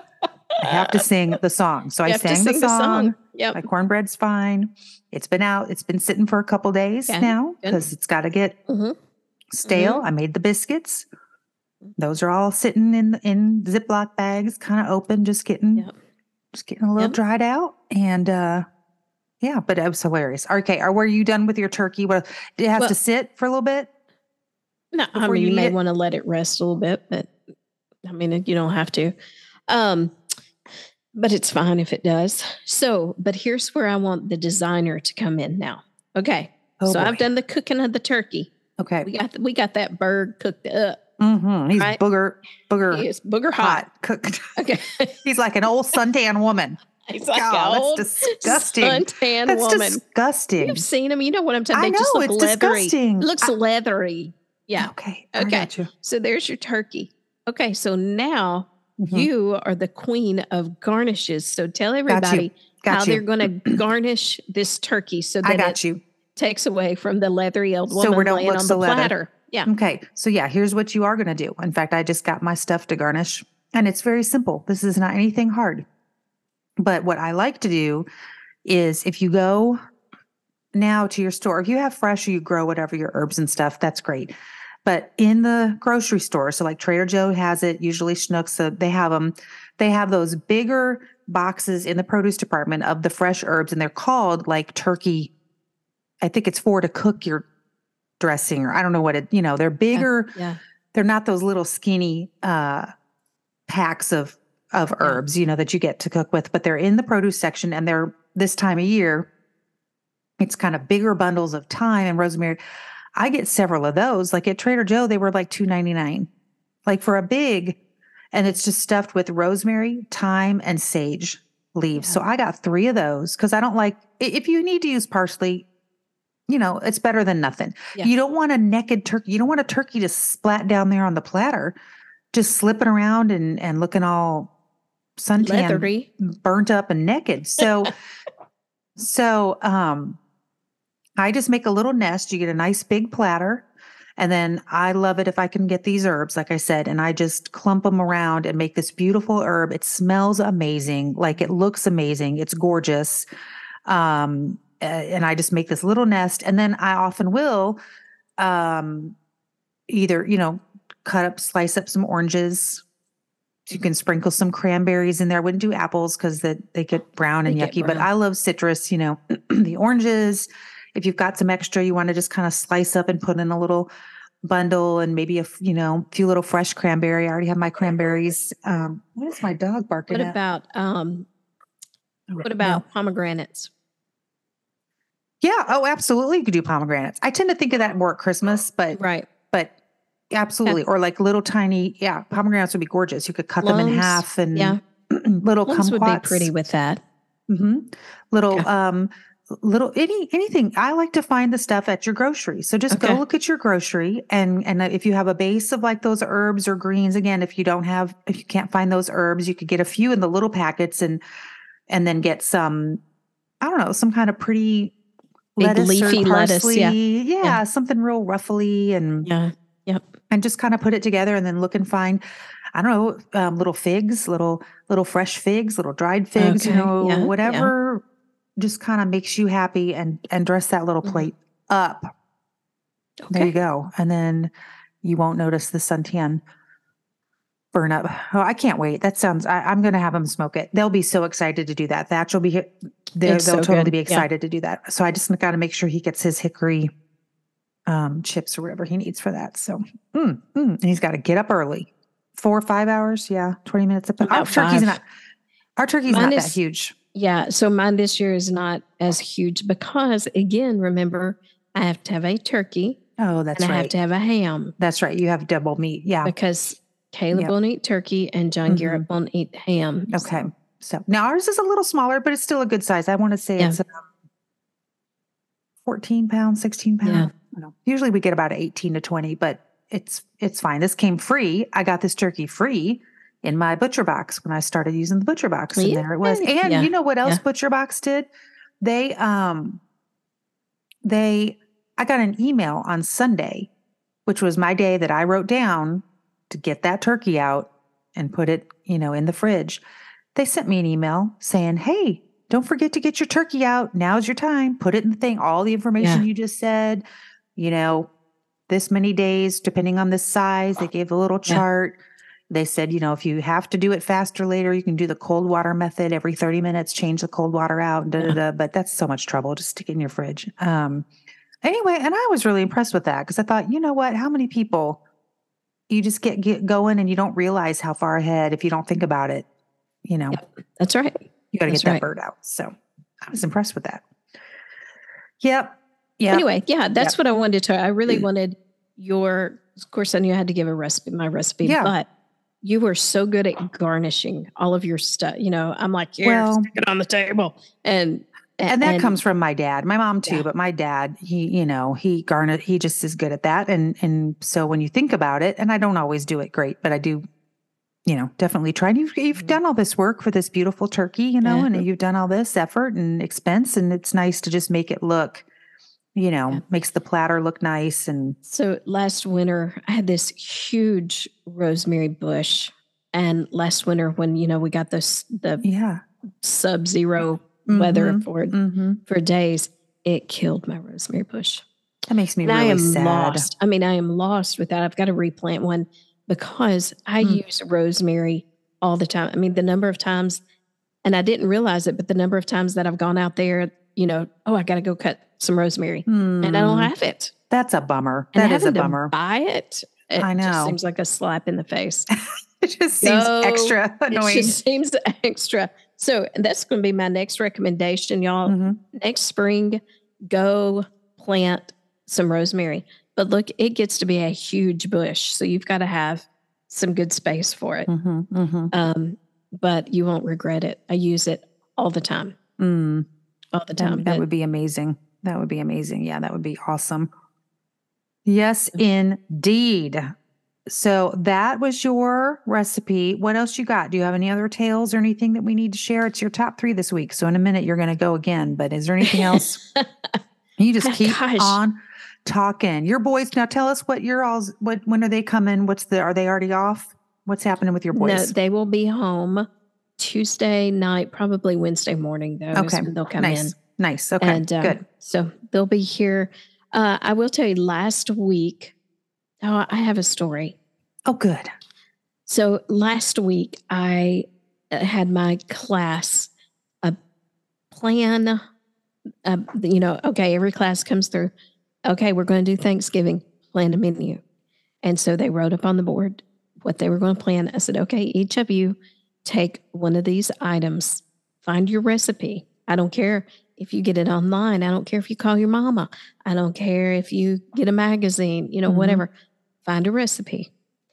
I have to sing the song. So You I have to sang the sing the song. song. Yep. My cornbread's fine. It's been out. It's been sitting for a couple days Okay, now good. because it's got to get Mhm. stale. I made the biscuits. Those are all sitting in in Ziploc bags, kind of open, just getting Yep. just getting a little Yep. dried out. And uh yeah, but it was hilarious. Okay, are were you done with your turkey? What did it have Well- to sit for a little bit? No, I Before mean, you you eat may it? want to let it rest a little bit, but I mean, you don't have to. Um, but it's fine if it does. So, but here's where I want the designer to come in now. Okay. Oh, so boy. I've done the cooking of the turkey. Okay. We got we got that bird cooked up. Mm-hmm. He's Right. booger booger It's booger hot. hot cooked. Okay. He's like an old suntan woman. He's like God, an old that's disgusting. suntan That's woman. disgusting. You've seen him. You know what I'm talking I about. They just know, look it's leathery. disgusting. It looks I- leathery. Yeah. Okay. I Okay. got you. So there's your turkey. Okay. So now Mhm. you are the queen of garnishes. So tell everybody Got how you. they're going to garnish this turkey so that I it got you. takes away from the leathery old So woman we don't laying look on so the leather. platter. Yeah. Okay. So yeah, here's what you are going to do. In fact, I just got my stuff to garnish and it's very simple. This is not anything hard. But what I like to do is if you go now to your store, if you have fresh or you grow whatever your herbs and stuff, that's great. But in the grocery store, so like Trader Joe has it, usually Schnucks, so they have them. They have those bigger boxes in the produce department of the fresh herbs, and they're called like turkey. I think it's for to cook your dressing, or I don't know what it. You know, they're bigger. Yeah. They're not those little skinny uh, packs of of Yeah. herbs, you know, that you get to cook with. But they're in the produce section, and they're this time of year. It's kind of bigger bundles of thyme and rosemary. I get several of those. Like at Trader Joe, they were like two ninety-nine, like for a big, and it's just stuffed with rosemary, thyme, and sage leaves. Yeah. So I got three of those because I don't like. i- If you need to use parsley, you know, it's better than nothing. Yeah. You don't want a naked turkey. You don't want a turkey to splat down there on the platter, just slipping around and and looking all suntan, Leathery. burnt up, and naked. So, so um. I just make a little nest. You get a nice big platter. And then I love it if I can get these herbs, like I said, and I just clump them around and make this beautiful herb. It smells amazing. Like it looks amazing. It's gorgeous. Um, uh, and I just make this little nest. And then I often will um, either, you know, cut up, slice up some oranges. You can sprinkle some cranberries in there. I wouldn't do apples because they, they get brown and They get yucky, but brown. I love citrus, you know, the oranges. If you've got some extra, you want to just kind of slice up and put in a little bundle and maybe a, f- you know, few little fresh cranberry. I already have my cranberries. Um, what is my dog barking What at? about um what No. about pomegranates? Yeah. Oh, absolutely. You could do pomegranates. I tend to think of that more at Christmas, but, Right. but absolutely. Or like little tiny, yeah, pomegranates would be gorgeous. You could cut them in Plums, half and yeah. little Plums would be kumquats. pretty with that. hmm Little, Okay. um, little any anything. I like to find the stuff at your grocery. So just go Okay. look at your grocery, and and if you have a base of like those herbs or greens, again, if you don't have, if you can't find those herbs, you could get a few in the little packets, and and then get some, I don't know, some kind of pretty Big lettuce leafy or lettuce, parsley, yeah. yeah, Yeah. something real ruffly, and Yeah. Yep. and just kind of put it together, and then look and find, I don't know, um, little figs, little little fresh figs, little dried figs, you Okay. know, Yeah. Yeah. whatever just kind of makes you happy, and and dress that little Mhm. plate up. There you Okay. go. And then you won't notice the suntan burn up. Oh, I can't wait. That sounds, I, I'm going to have them smoke it. They'll be so excited to do that. Thatch will be, they're, It's they'll so totally good. be Yeah. excited to do that. So I just got to make sure he gets his hickory um, chips or whatever he needs for that. So, mm, mm. And he's got to get up early, four or five hours. Yeah. twenty minutes up. Our About turkey's five. not, our turkey's Mine not that is- huge. Yeah. So mine this year is not as huge because, again, remember, I have to have a turkey Oh, that's and I right. have to have a ham That's right. You have double meat. Yeah. because Caleb Yep. won't eat turkey and John Mhm. Garrett won't eat ham. Okay. So now ours is a little smaller, but it's still a good size. I want to say Yeah. it's um, fourteen pounds, sixteen pounds. Yeah. I don't know. Usually we get about eighteen to twenty, but it's, it's fine. This came free. I got this turkey free in my butcher box when I started using the butcher box, and there it was. Yay. And Yeah. you know what else Yeah. butcher box did? They, um, they, I got an email on Sunday, which was my day that I wrote down to get that turkey out and put it, you know, in the fridge. They sent me an email saying, "Hey, don't forget to get your turkey out. Now's your time. Put it in the thing. All the information Yeah. you just said, you know, this many days, depending on the size." They gave a little Yeah. chart. They said, you know, if you have to do it faster later, you can do the cold water method every thirty minutes, change the cold water out, and da da da. But that's so much trouble. Just stick it in your fridge. Um, anyway, and I was really impressed with that because I thought, you know what? How many people you just get, get going and you don't realize how far ahead if you don't think about it, you know, Yep. That's right. you got to That's get that right. bird out. So I was impressed with that. Yep. Yeah. Anyway, yeah, that's Yep. what I wanted to. I really wanted your, of course, I knew I had to give a recipe, my recipe, Yeah. but you were so good at garnishing all of your stuff. You know, I'm like, here, Well- stick it on the table. And, And that comes from my dad, my mom too, Yeah. but my dad, he, you know, he garnet, he just is good at that. And, and so when you think about it, and I don't always do it great, but I do, you know, definitely try. And you've, you've done all this work for this beautiful turkey, you know, Yeah. and you've done all this effort and expense, and it's nice to just make it look, you know, Yeah. makes the platter look nice. And So last winter, I had this huge rosemary bush. And last winter, when, you know, we got this, the yeah. sub-zero weather Mhm. for Mm-hmm. for days, it killed my rosemary bush. That makes me And really I am sad. lost. I mean, I am lost with that. I've got to replant one because I Mm. use rosemary all the time. I mean, the number of times, and I didn't realize it, but the number of times that I've gone out there, you know, oh, I got to go cut some rosemary, and I don't Mm, have it. That's a bummer. And That is a having to bummer. buy it, it I just know. seems like a slap in the face. It just seems Go. extra annoying. It just seems extra. So that's going to be my next recommendation, y'all. Mhm. Next spring, go plant some rosemary. But look, it gets to be a huge bush. So you've got to have some good space for it. Mhm, mhm. Um, but you won't regret it. I use it all the time, Mm, all the that, time. that But would be amazing. That would be amazing. Yeah, that would be awesome. Yes, indeed. So that was your recipe. What else you got? Do you have any other tales or anything that we need to share? It's your top three this week. So in a minute, you're going to go again. But is there anything else? You just keep Gosh. on talking. Your boys, now tell us what your all's, what, when are they coming? What's the, are they already off? What's happening with your no, boys? they will be home Tuesday night, probably Wednesday morning, though. is Okay. when they'll come nice. in. Nice. Okay. And um, good. so they'll be here. Uh, I will tell you last week, oh, I have a story. Oh, good. So last week, I uh, had my class uh, plan, uh, you know, okay, every class comes through. Okay, we're going to do Thanksgiving, plan a menu. And so they wrote up on the board what they were going to plan. I said, okay, each of you take one of these items, find your recipe. I don't care if you get it online. I don't care if you call your mama. I don't care if you get a magazine, you know, Mhm. whatever. Find a recipe.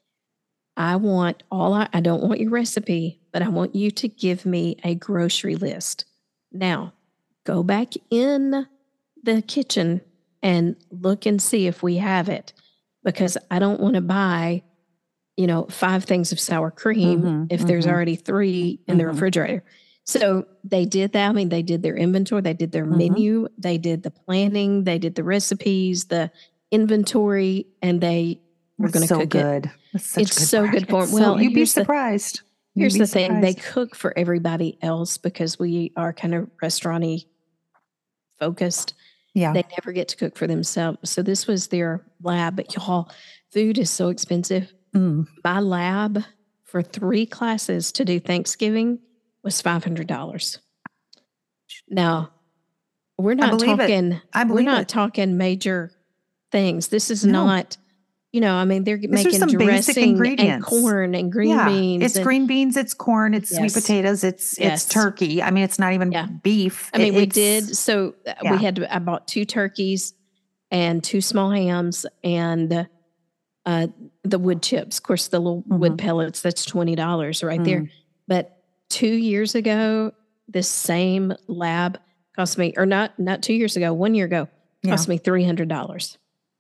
I want all, I, I don't want your recipe, but I want you to give me a grocery list. Now, go back in the kitchen and look and see if we have it, because I don't want to buy, you know, five things of sour cream Mhm, if there's mhm. already three in the Mhm. refrigerator. So they did that. I mean, they did their inventory, they did their Mhm. menu, they did the planning, they did the recipes, the inventory, and they were going That's to so cook it. good. That's such It's good so bread. good for It's 'em. so- Well, and you'd be here's the- surprised. You'd Here's be the thing, they surprised. cook for everybody else because we are kind of restaurant-y focused. Yeah. They never get to cook for themselves. So this was their lab. But y'all, food is so expensive. Mm. My lab for three classes to do Thanksgiving was five hundred dollars. Now, we're not believe it. talking, I we're believe not it. talking major things. This is No. not, you know, I mean, they're These are making some basic dressing and ingredients. corn and green Yeah, beans. it's and, green beans, it's corn, it's sweet Yes. potatoes, it's Yes. it's turkey. I mean, it's not even Yeah. beef. I mean, It- we it's- did. So uh, yeah. we had, to, I bought two turkeys and two small hams and uh, the wood chips. Of course, the little Mhm. wood pellets, that's twenty dollars right there. Mm. But two years ago, this same lab cost me, or not, not two years ago, one year ago, cost me three hundred dollars.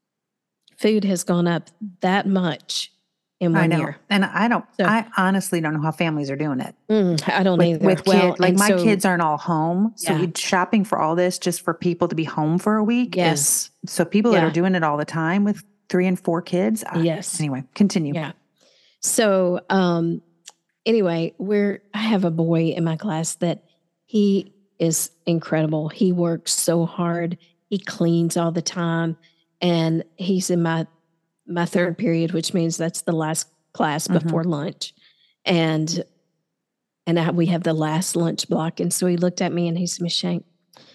Food has gone up that much in I one know, year. and I don't. So- I honestly don't know how families are doing it Mm, I don't with, either. with Well, kids. Like and my so- kids aren't all home, so Yeah. we shopping for all this just for people to be home for a week. Yes. Is, so people that Yeah. are doing it all the time with three and four kids. I- Yes. Anyway, continue. Yeah. So, um, anyway, we're, I have a boy in my class that he is incredible. He works so hard. He cleans all the time. And he's in my, my third period, which means that's the last class Mhm. before lunch. And, and I, we have the last lunch block. And so he looked at me and he said, Miss Shank,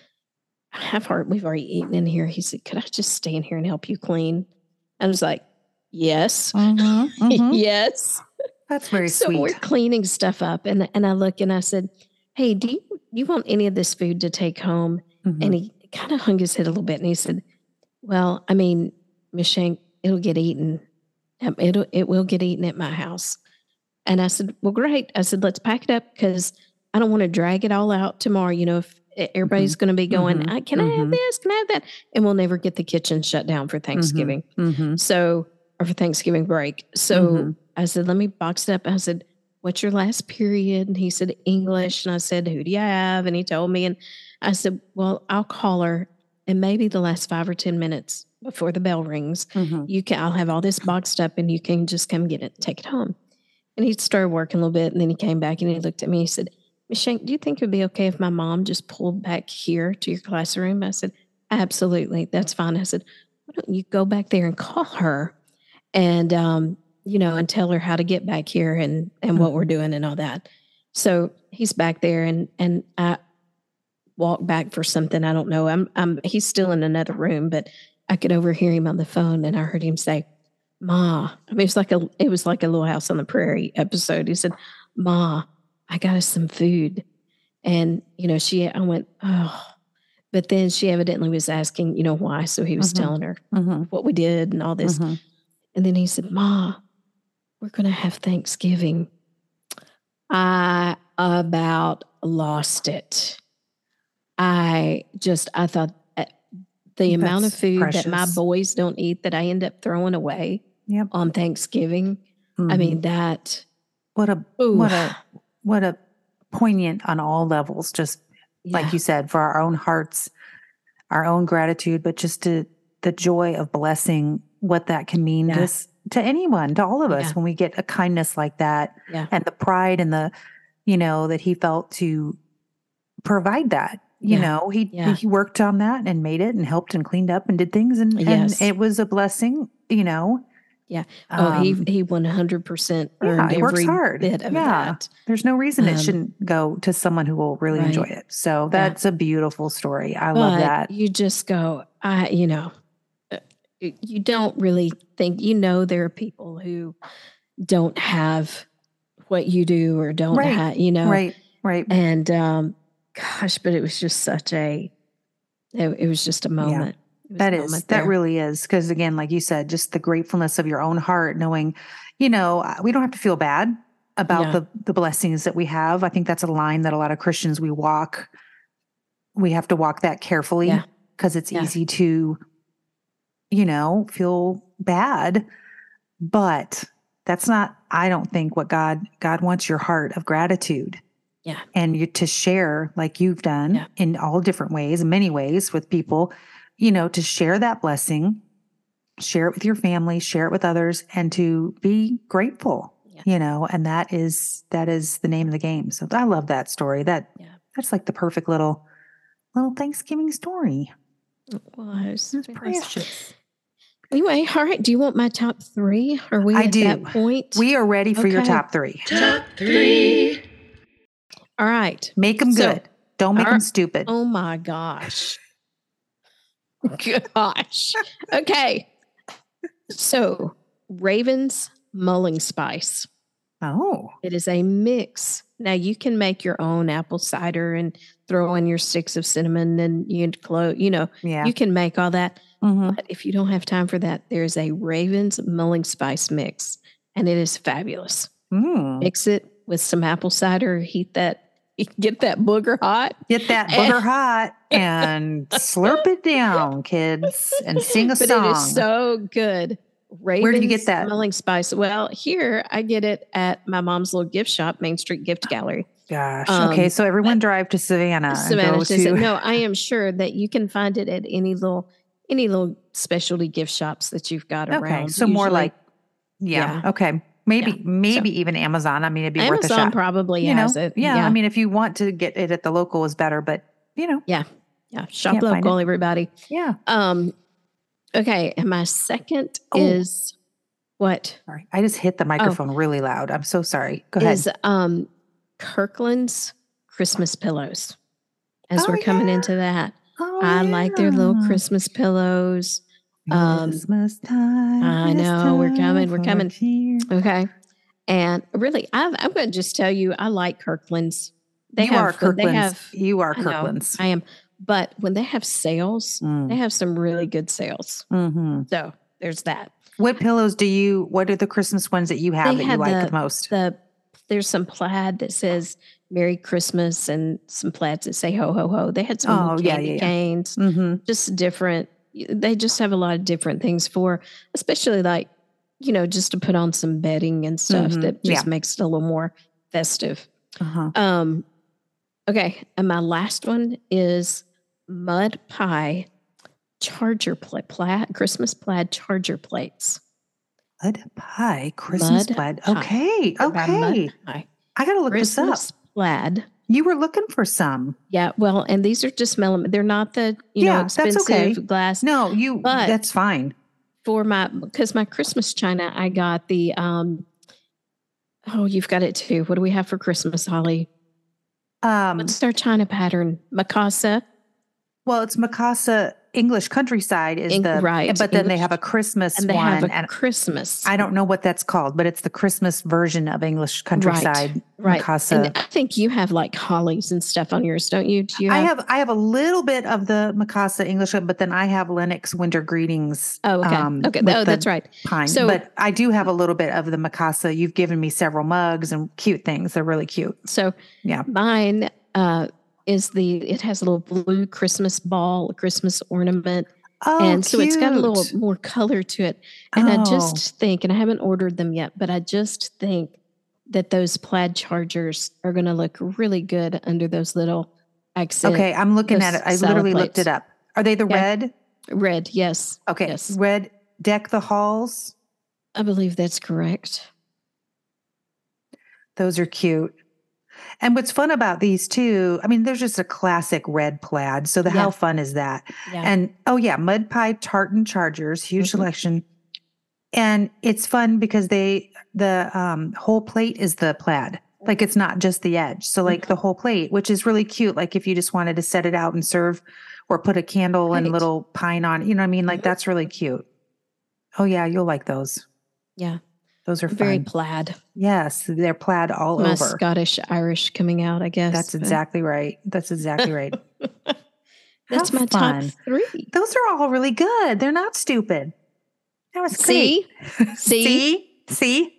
I've heard, we've already eaten in here. He said, could I just stay in here and help you clean? I was like, yes. Mhm, mhm. Yes. That's very So we're sweet. cleaning stuff up, and and I look and I said, "Hey, do you you want any of this food to take home?" Mhm. And he kind of hung his head a little bit, and he said, "Well, I mean, Miss Shank, it'll get eaten. Um, It'll it will get eaten at my house." And I said, "Well, great." I said, "Let's pack it up because I don't want to drag it all out tomorrow. You know, if e- everybody's going to be going, Mhm. I, can I have Mhm. this? Can I have that?" And we'll never get the kitchen shut down for Thanksgiving. Mhm. So, or for Thanksgiving break. So Mhm. I said, let me box it up. I said, what's your last period? And he said, English. And I said, who do you have? And he told me. And I said, well, I'll call her. And maybe the last five or ten minutes before the bell rings, Mhm. you can, I'll have all this boxed up and you can just come get it, take it home. And he started working a little bit. And then he came back and he looked at me. He said, Miss Shank, do you think it would be okay if my mom just pulled back here to your classroom? I said, absolutely. That's fine. I said, why don't you go back there and call her and, um, you know, and tell her how to get back here and, and what we're doing and all that. So he's back there and, and I walked back for something. I don't know. I'm, I'm, he's still in another room, but I could overhear him on the phone and I heard him say, Ma, I mean, it was like a, it was like a Little House on the Prairie episode. He said, Ma, I got us some food. And, you know, she, I went, oh, but then she evidently was asking, you know, why. So he was Mhm. telling her Mhm. what we did and all this. Mhm. And then he said, Ma, we're going to have Thanksgiving. I about lost it. I just, I thought uh, the amount of That's food that my precious. boys don't eat that I end up throwing away Yep. on Thanksgiving. I Mhm. mean, that, what a ooh, what a what a poignant on all levels. Just yeah, like you said, for our own hearts, our own gratitude, but just to the joy of blessing, what that can mean Yeah. to us, to anyone, to all of us, Yeah. when we get a kindness like that, yeah, and the pride and the, you know, that he felt to provide that. You Yeah. know, he Yeah. he worked on that and made it and helped and cleaned up and did things, and Yes. and it was a blessing. You know. Yeah. Oh, he Um, he one hundred percent yeah, earned he works every hard. bit of Yeah. that. There's no reason Um, it shouldn't go to someone who will really enjoy right. it. So Yeah. that's a beautiful story. I love But that. you just go, I, you know, uh, y- you don't really think, you know, there are people who don't have what you do or don't Right. have, you know, Right. Right. and um, gosh, but it was just such a, it, it was just a moment. It was That a is, moment that there. really is. Because again, like you said, just the gratefulness of your own heart, knowing, you know, uh, we don't have to feel bad about Yeah. the the blessings that we have. I think that's a line that a lot of Christians we walk. We have to walk that carefully Yeah. because it's Yeah. easy to, you know, feel bad. But that's not, I don't think what God God wants your heart of gratitude. Yeah. And you to share like you've done Yeah. in all different ways, in many ways with people, you know, to share that blessing, share it with your family, share it with others, and to be grateful, Yeah. you know, and that is that is the name of the game. So I love that story. That Yeah. that's like the perfect little little Thanksgiving story. It was. It's It was. precious. Anyway, all right. Do you want my top three? Are we I at do. that point? We are ready for your Okay. top three. Top three. All right. Make them So- good. Don't make All them right. stupid. Oh my gosh. Gosh. Okay. So, Raven's mulling spice. Oh, It is a mix. Now you can make your own apple cider and throw in your sticks of cinnamon and you clove, you know, yeah. you can make all that. Mhm. But if you don't have time for that, there's a Raven's mulling spice mix and it is fabulous. Mm. Mix it with some apple cider, heat that, get that booger hot. Get that booger hot and slurp it down, kids, and sing a But song. it is so good. Raven's Where did you get that? mulling spice. Well, here I get it at my mom's little gift shop, Main Street Gift Gallery. Gosh. Um, Okay. So everyone drive to Savannah, Savannah and go says, to. no, I am sure that you can find it at any little any little specialty gift shops that you've got Okay. around. So more Usually like, yeah. Yeah. Okay. Maybe, Yeah. maybe even Amazon. I mean, it'd be worth a Amazon shot. probably You know, has it. yeah, Yeah. I mean, if you want to get it at the local is better, but you know, yeah. Shop Can't find local, everybody. yeah. Um, okay. And my second Oh. is what Sorry. I just hit the microphone really loud. I'm so sorry. Go ahead. is um Kirkland's Christmas pillows. As Oh, we're coming yeah. into that. Oh, I like their little yeah. Christmas pillows. Um, Christmas time. I it's know, we're time coming, we're for coming. cheer. Okay. And really, I've, I'm going to just tell you, I like Kirkland's. They you have, are when Kirkland's. They have, you are I know, Kirkland's. I am. But when they have sales, Mm. they have some really good sales. Mm-hmm. So there's that. What pillows do you, what are the Christmas ones that you have They that you had like the- the most? The there's some plaid that says Merry Christmas and some plaids that say ho ho ho. They had some Oh, little yeah, candy yeah, yeah. canes, Mm-hmm. just different. They just have a lot of different things for, especially like, you know, just to put on some bedding and stuff Mhm. that just Yeah. makes it a little more festive. Uh-huh. Um, okay, and my last one is Mud Pie charger plate, plaid, Christmas plaid charger plates. Mud pie, Christmas Mud plaid. pie. Okay. They're by Mud Okay. Pie. I got to look this Christmas up. plaid. You were looking for some. Yeah, well, and these are just melamine. They're not the you Yeah, know that's expensive okay. glass. No, you, But- that's fine. For my because my Christmas china, I got the um. Oh, you've got it too. What do we have for Christmas, Holly? Um, What's their china pattern? Mikasa. well, it's Mikasa English Countryside is Eng- the, right, but then they English- have a Christmas And they one. have a and Christmas. I don't know what that's called, but it's the Christmas version of English Countryside. right. Mikasa. And I think you have like hollies and stuff on yours, don't you? Do you I have? have I have a little bit of the Mikasa English, but then I have Lennox Winter Greetings. oh, okay. um, okay. with Oh, the that's right. Pine. So- but I do have a little bit of the Mikasa. You've given me several mugs and cute things. They're really cute. So Yeah. mine uh, is the. It has a little blue Christmas ball, a Christmas ornament. Oh, and so it's got a little cute. more color to it. And I Oh. just think, and I haven't ordered them yet, but I just think that those plaid chargers are going to look really good under those little accent. Okay, I'm looking those at it. I salad literally looked plates. it up. Are they the Okay. red? Red, yes. Okay, Yes. red deck the halls. I believe that's correct. Those are cute. And what's fun about these two, I mean, there's just a classic red plaid. So the Yeah. how fun is that? Yeah. And oh yeah, Mud Pie Tartan Chargers, huge Mhm. selection. And it's fun because they the um whole plate is the plaid. Like it's not just the edge. So like Mm-hmm. the whole plate, which is really cute. Like if you just wanted to set it out and serve or put a candle and Right. little pine on, you know what I mean? Like Mhm. that's really cute. Oh yeah, you'll like those. Yeah. Those are Very fun. plaid. Yes, they're plaid all My over. Scottish Irish coming out, I guess. That's but- exactly right. That's exactly right. That's How my fun. top three. Those are all really good. They're not stupid. That was See? great. See? See? See?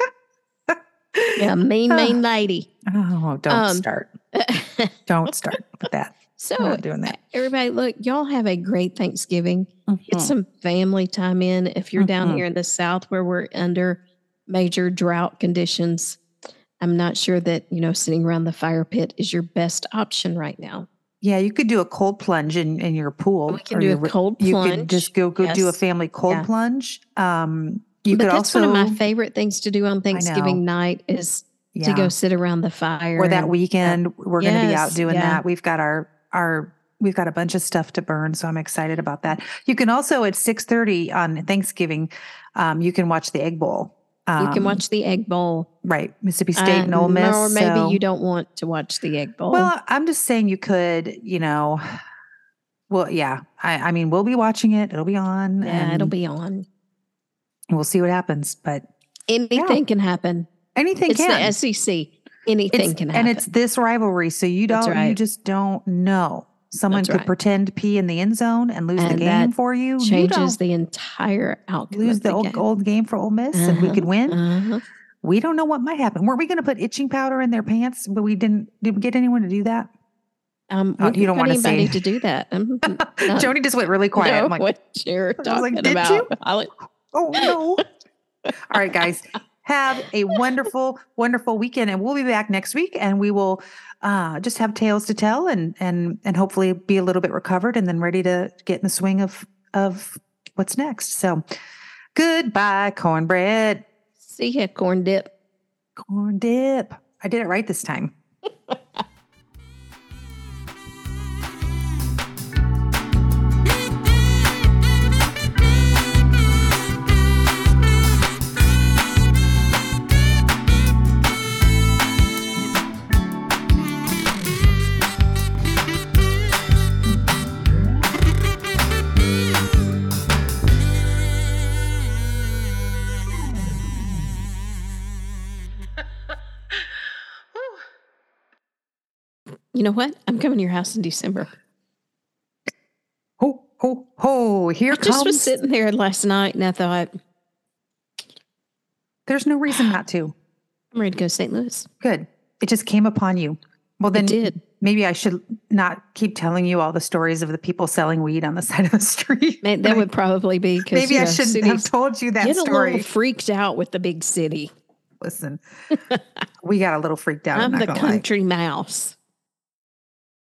Yeah, mean, Oh. mean lady. Oh, don't Um, start. Don't start with that. So, We're not doing that. everybody, look, y'all have a great Thanksgiving. Mhm. Get some family time in. If you're down Mhm. here in the South where we're under major drought conditions, I'm not sure that, you know, sitting around the fire pit is your best option right now. Yeah, you could do a cold plunge in, in your pool. We can or do a your- cold You plunge. could just go go do a Yes. family cold Yeah. plunge. Um, you but could that's also one of my favorite things to do on Thanksgiving night is yeah. to go sit around the fire. or that and- weekend we're going to be out Yes, doing yeah. that. We've got our our we've got a bunch of stuff to burn, so I'm excited about that. You can also at six thirty on Thanksgiving, um, you can watch the Egg Bowl. Um, You can watch the Egg Bowl. right Mississippi State and Ole Um, Miss. Or maybe so- you don't want to watch the Egg Bowl. Well, I'm just saying you could, you know. Well, yeah. I, I mean, we'll be watching it. It'll be on. yeah, and it'll be on. We'll see what happens. But Anything can happen. anything It's can. the S E C. Anything It's- can happen. and it's this rivalry, so you That's don't. You right. just don't know. Someone That's could right. pretend pee in the end zone and lose the And game that for you. you changes don't the entire outcome. lose of the the old, game. old game for Ole Miss, and we Uh-huh, could win. uh-huh. We don't know what might happen. Weren't we going to put itching powder in their pants? But we didn't. Did we get anyone to do that? Um, Oh, we you don't want wanna anybody say. to do that. Um, not- Joni just went really quiet. know I'm like, what you're was talking like, did about. you? I'll- oh no. All right, guys. Have a wonderful, wonderful weekend, and we'll be back next week, and we will uh, just have tales to tell, and and and hopefully be a little bit recovered, and then ready to get in the swing of of what's next. So, goodbye, cornbread, See ya, corn dip. corn dip. I did it right this time. You know what? I'm coming to your house in December. Ho ho ho! Here I just was comes. sitting there last night and I thought, There's no reason not to. I'm ready to go to Saint Louis. Good. It just came upon you. Well, then It did. maybe I should not keep telling you all the stories of the people selling weed on the side of the street. Man, that would probably be because Maybe I shouldn't have told you that get a story. little freaked out with the big city. Listen, we got a little freaked out. I'm, I'm not the gonna lie. country mouse.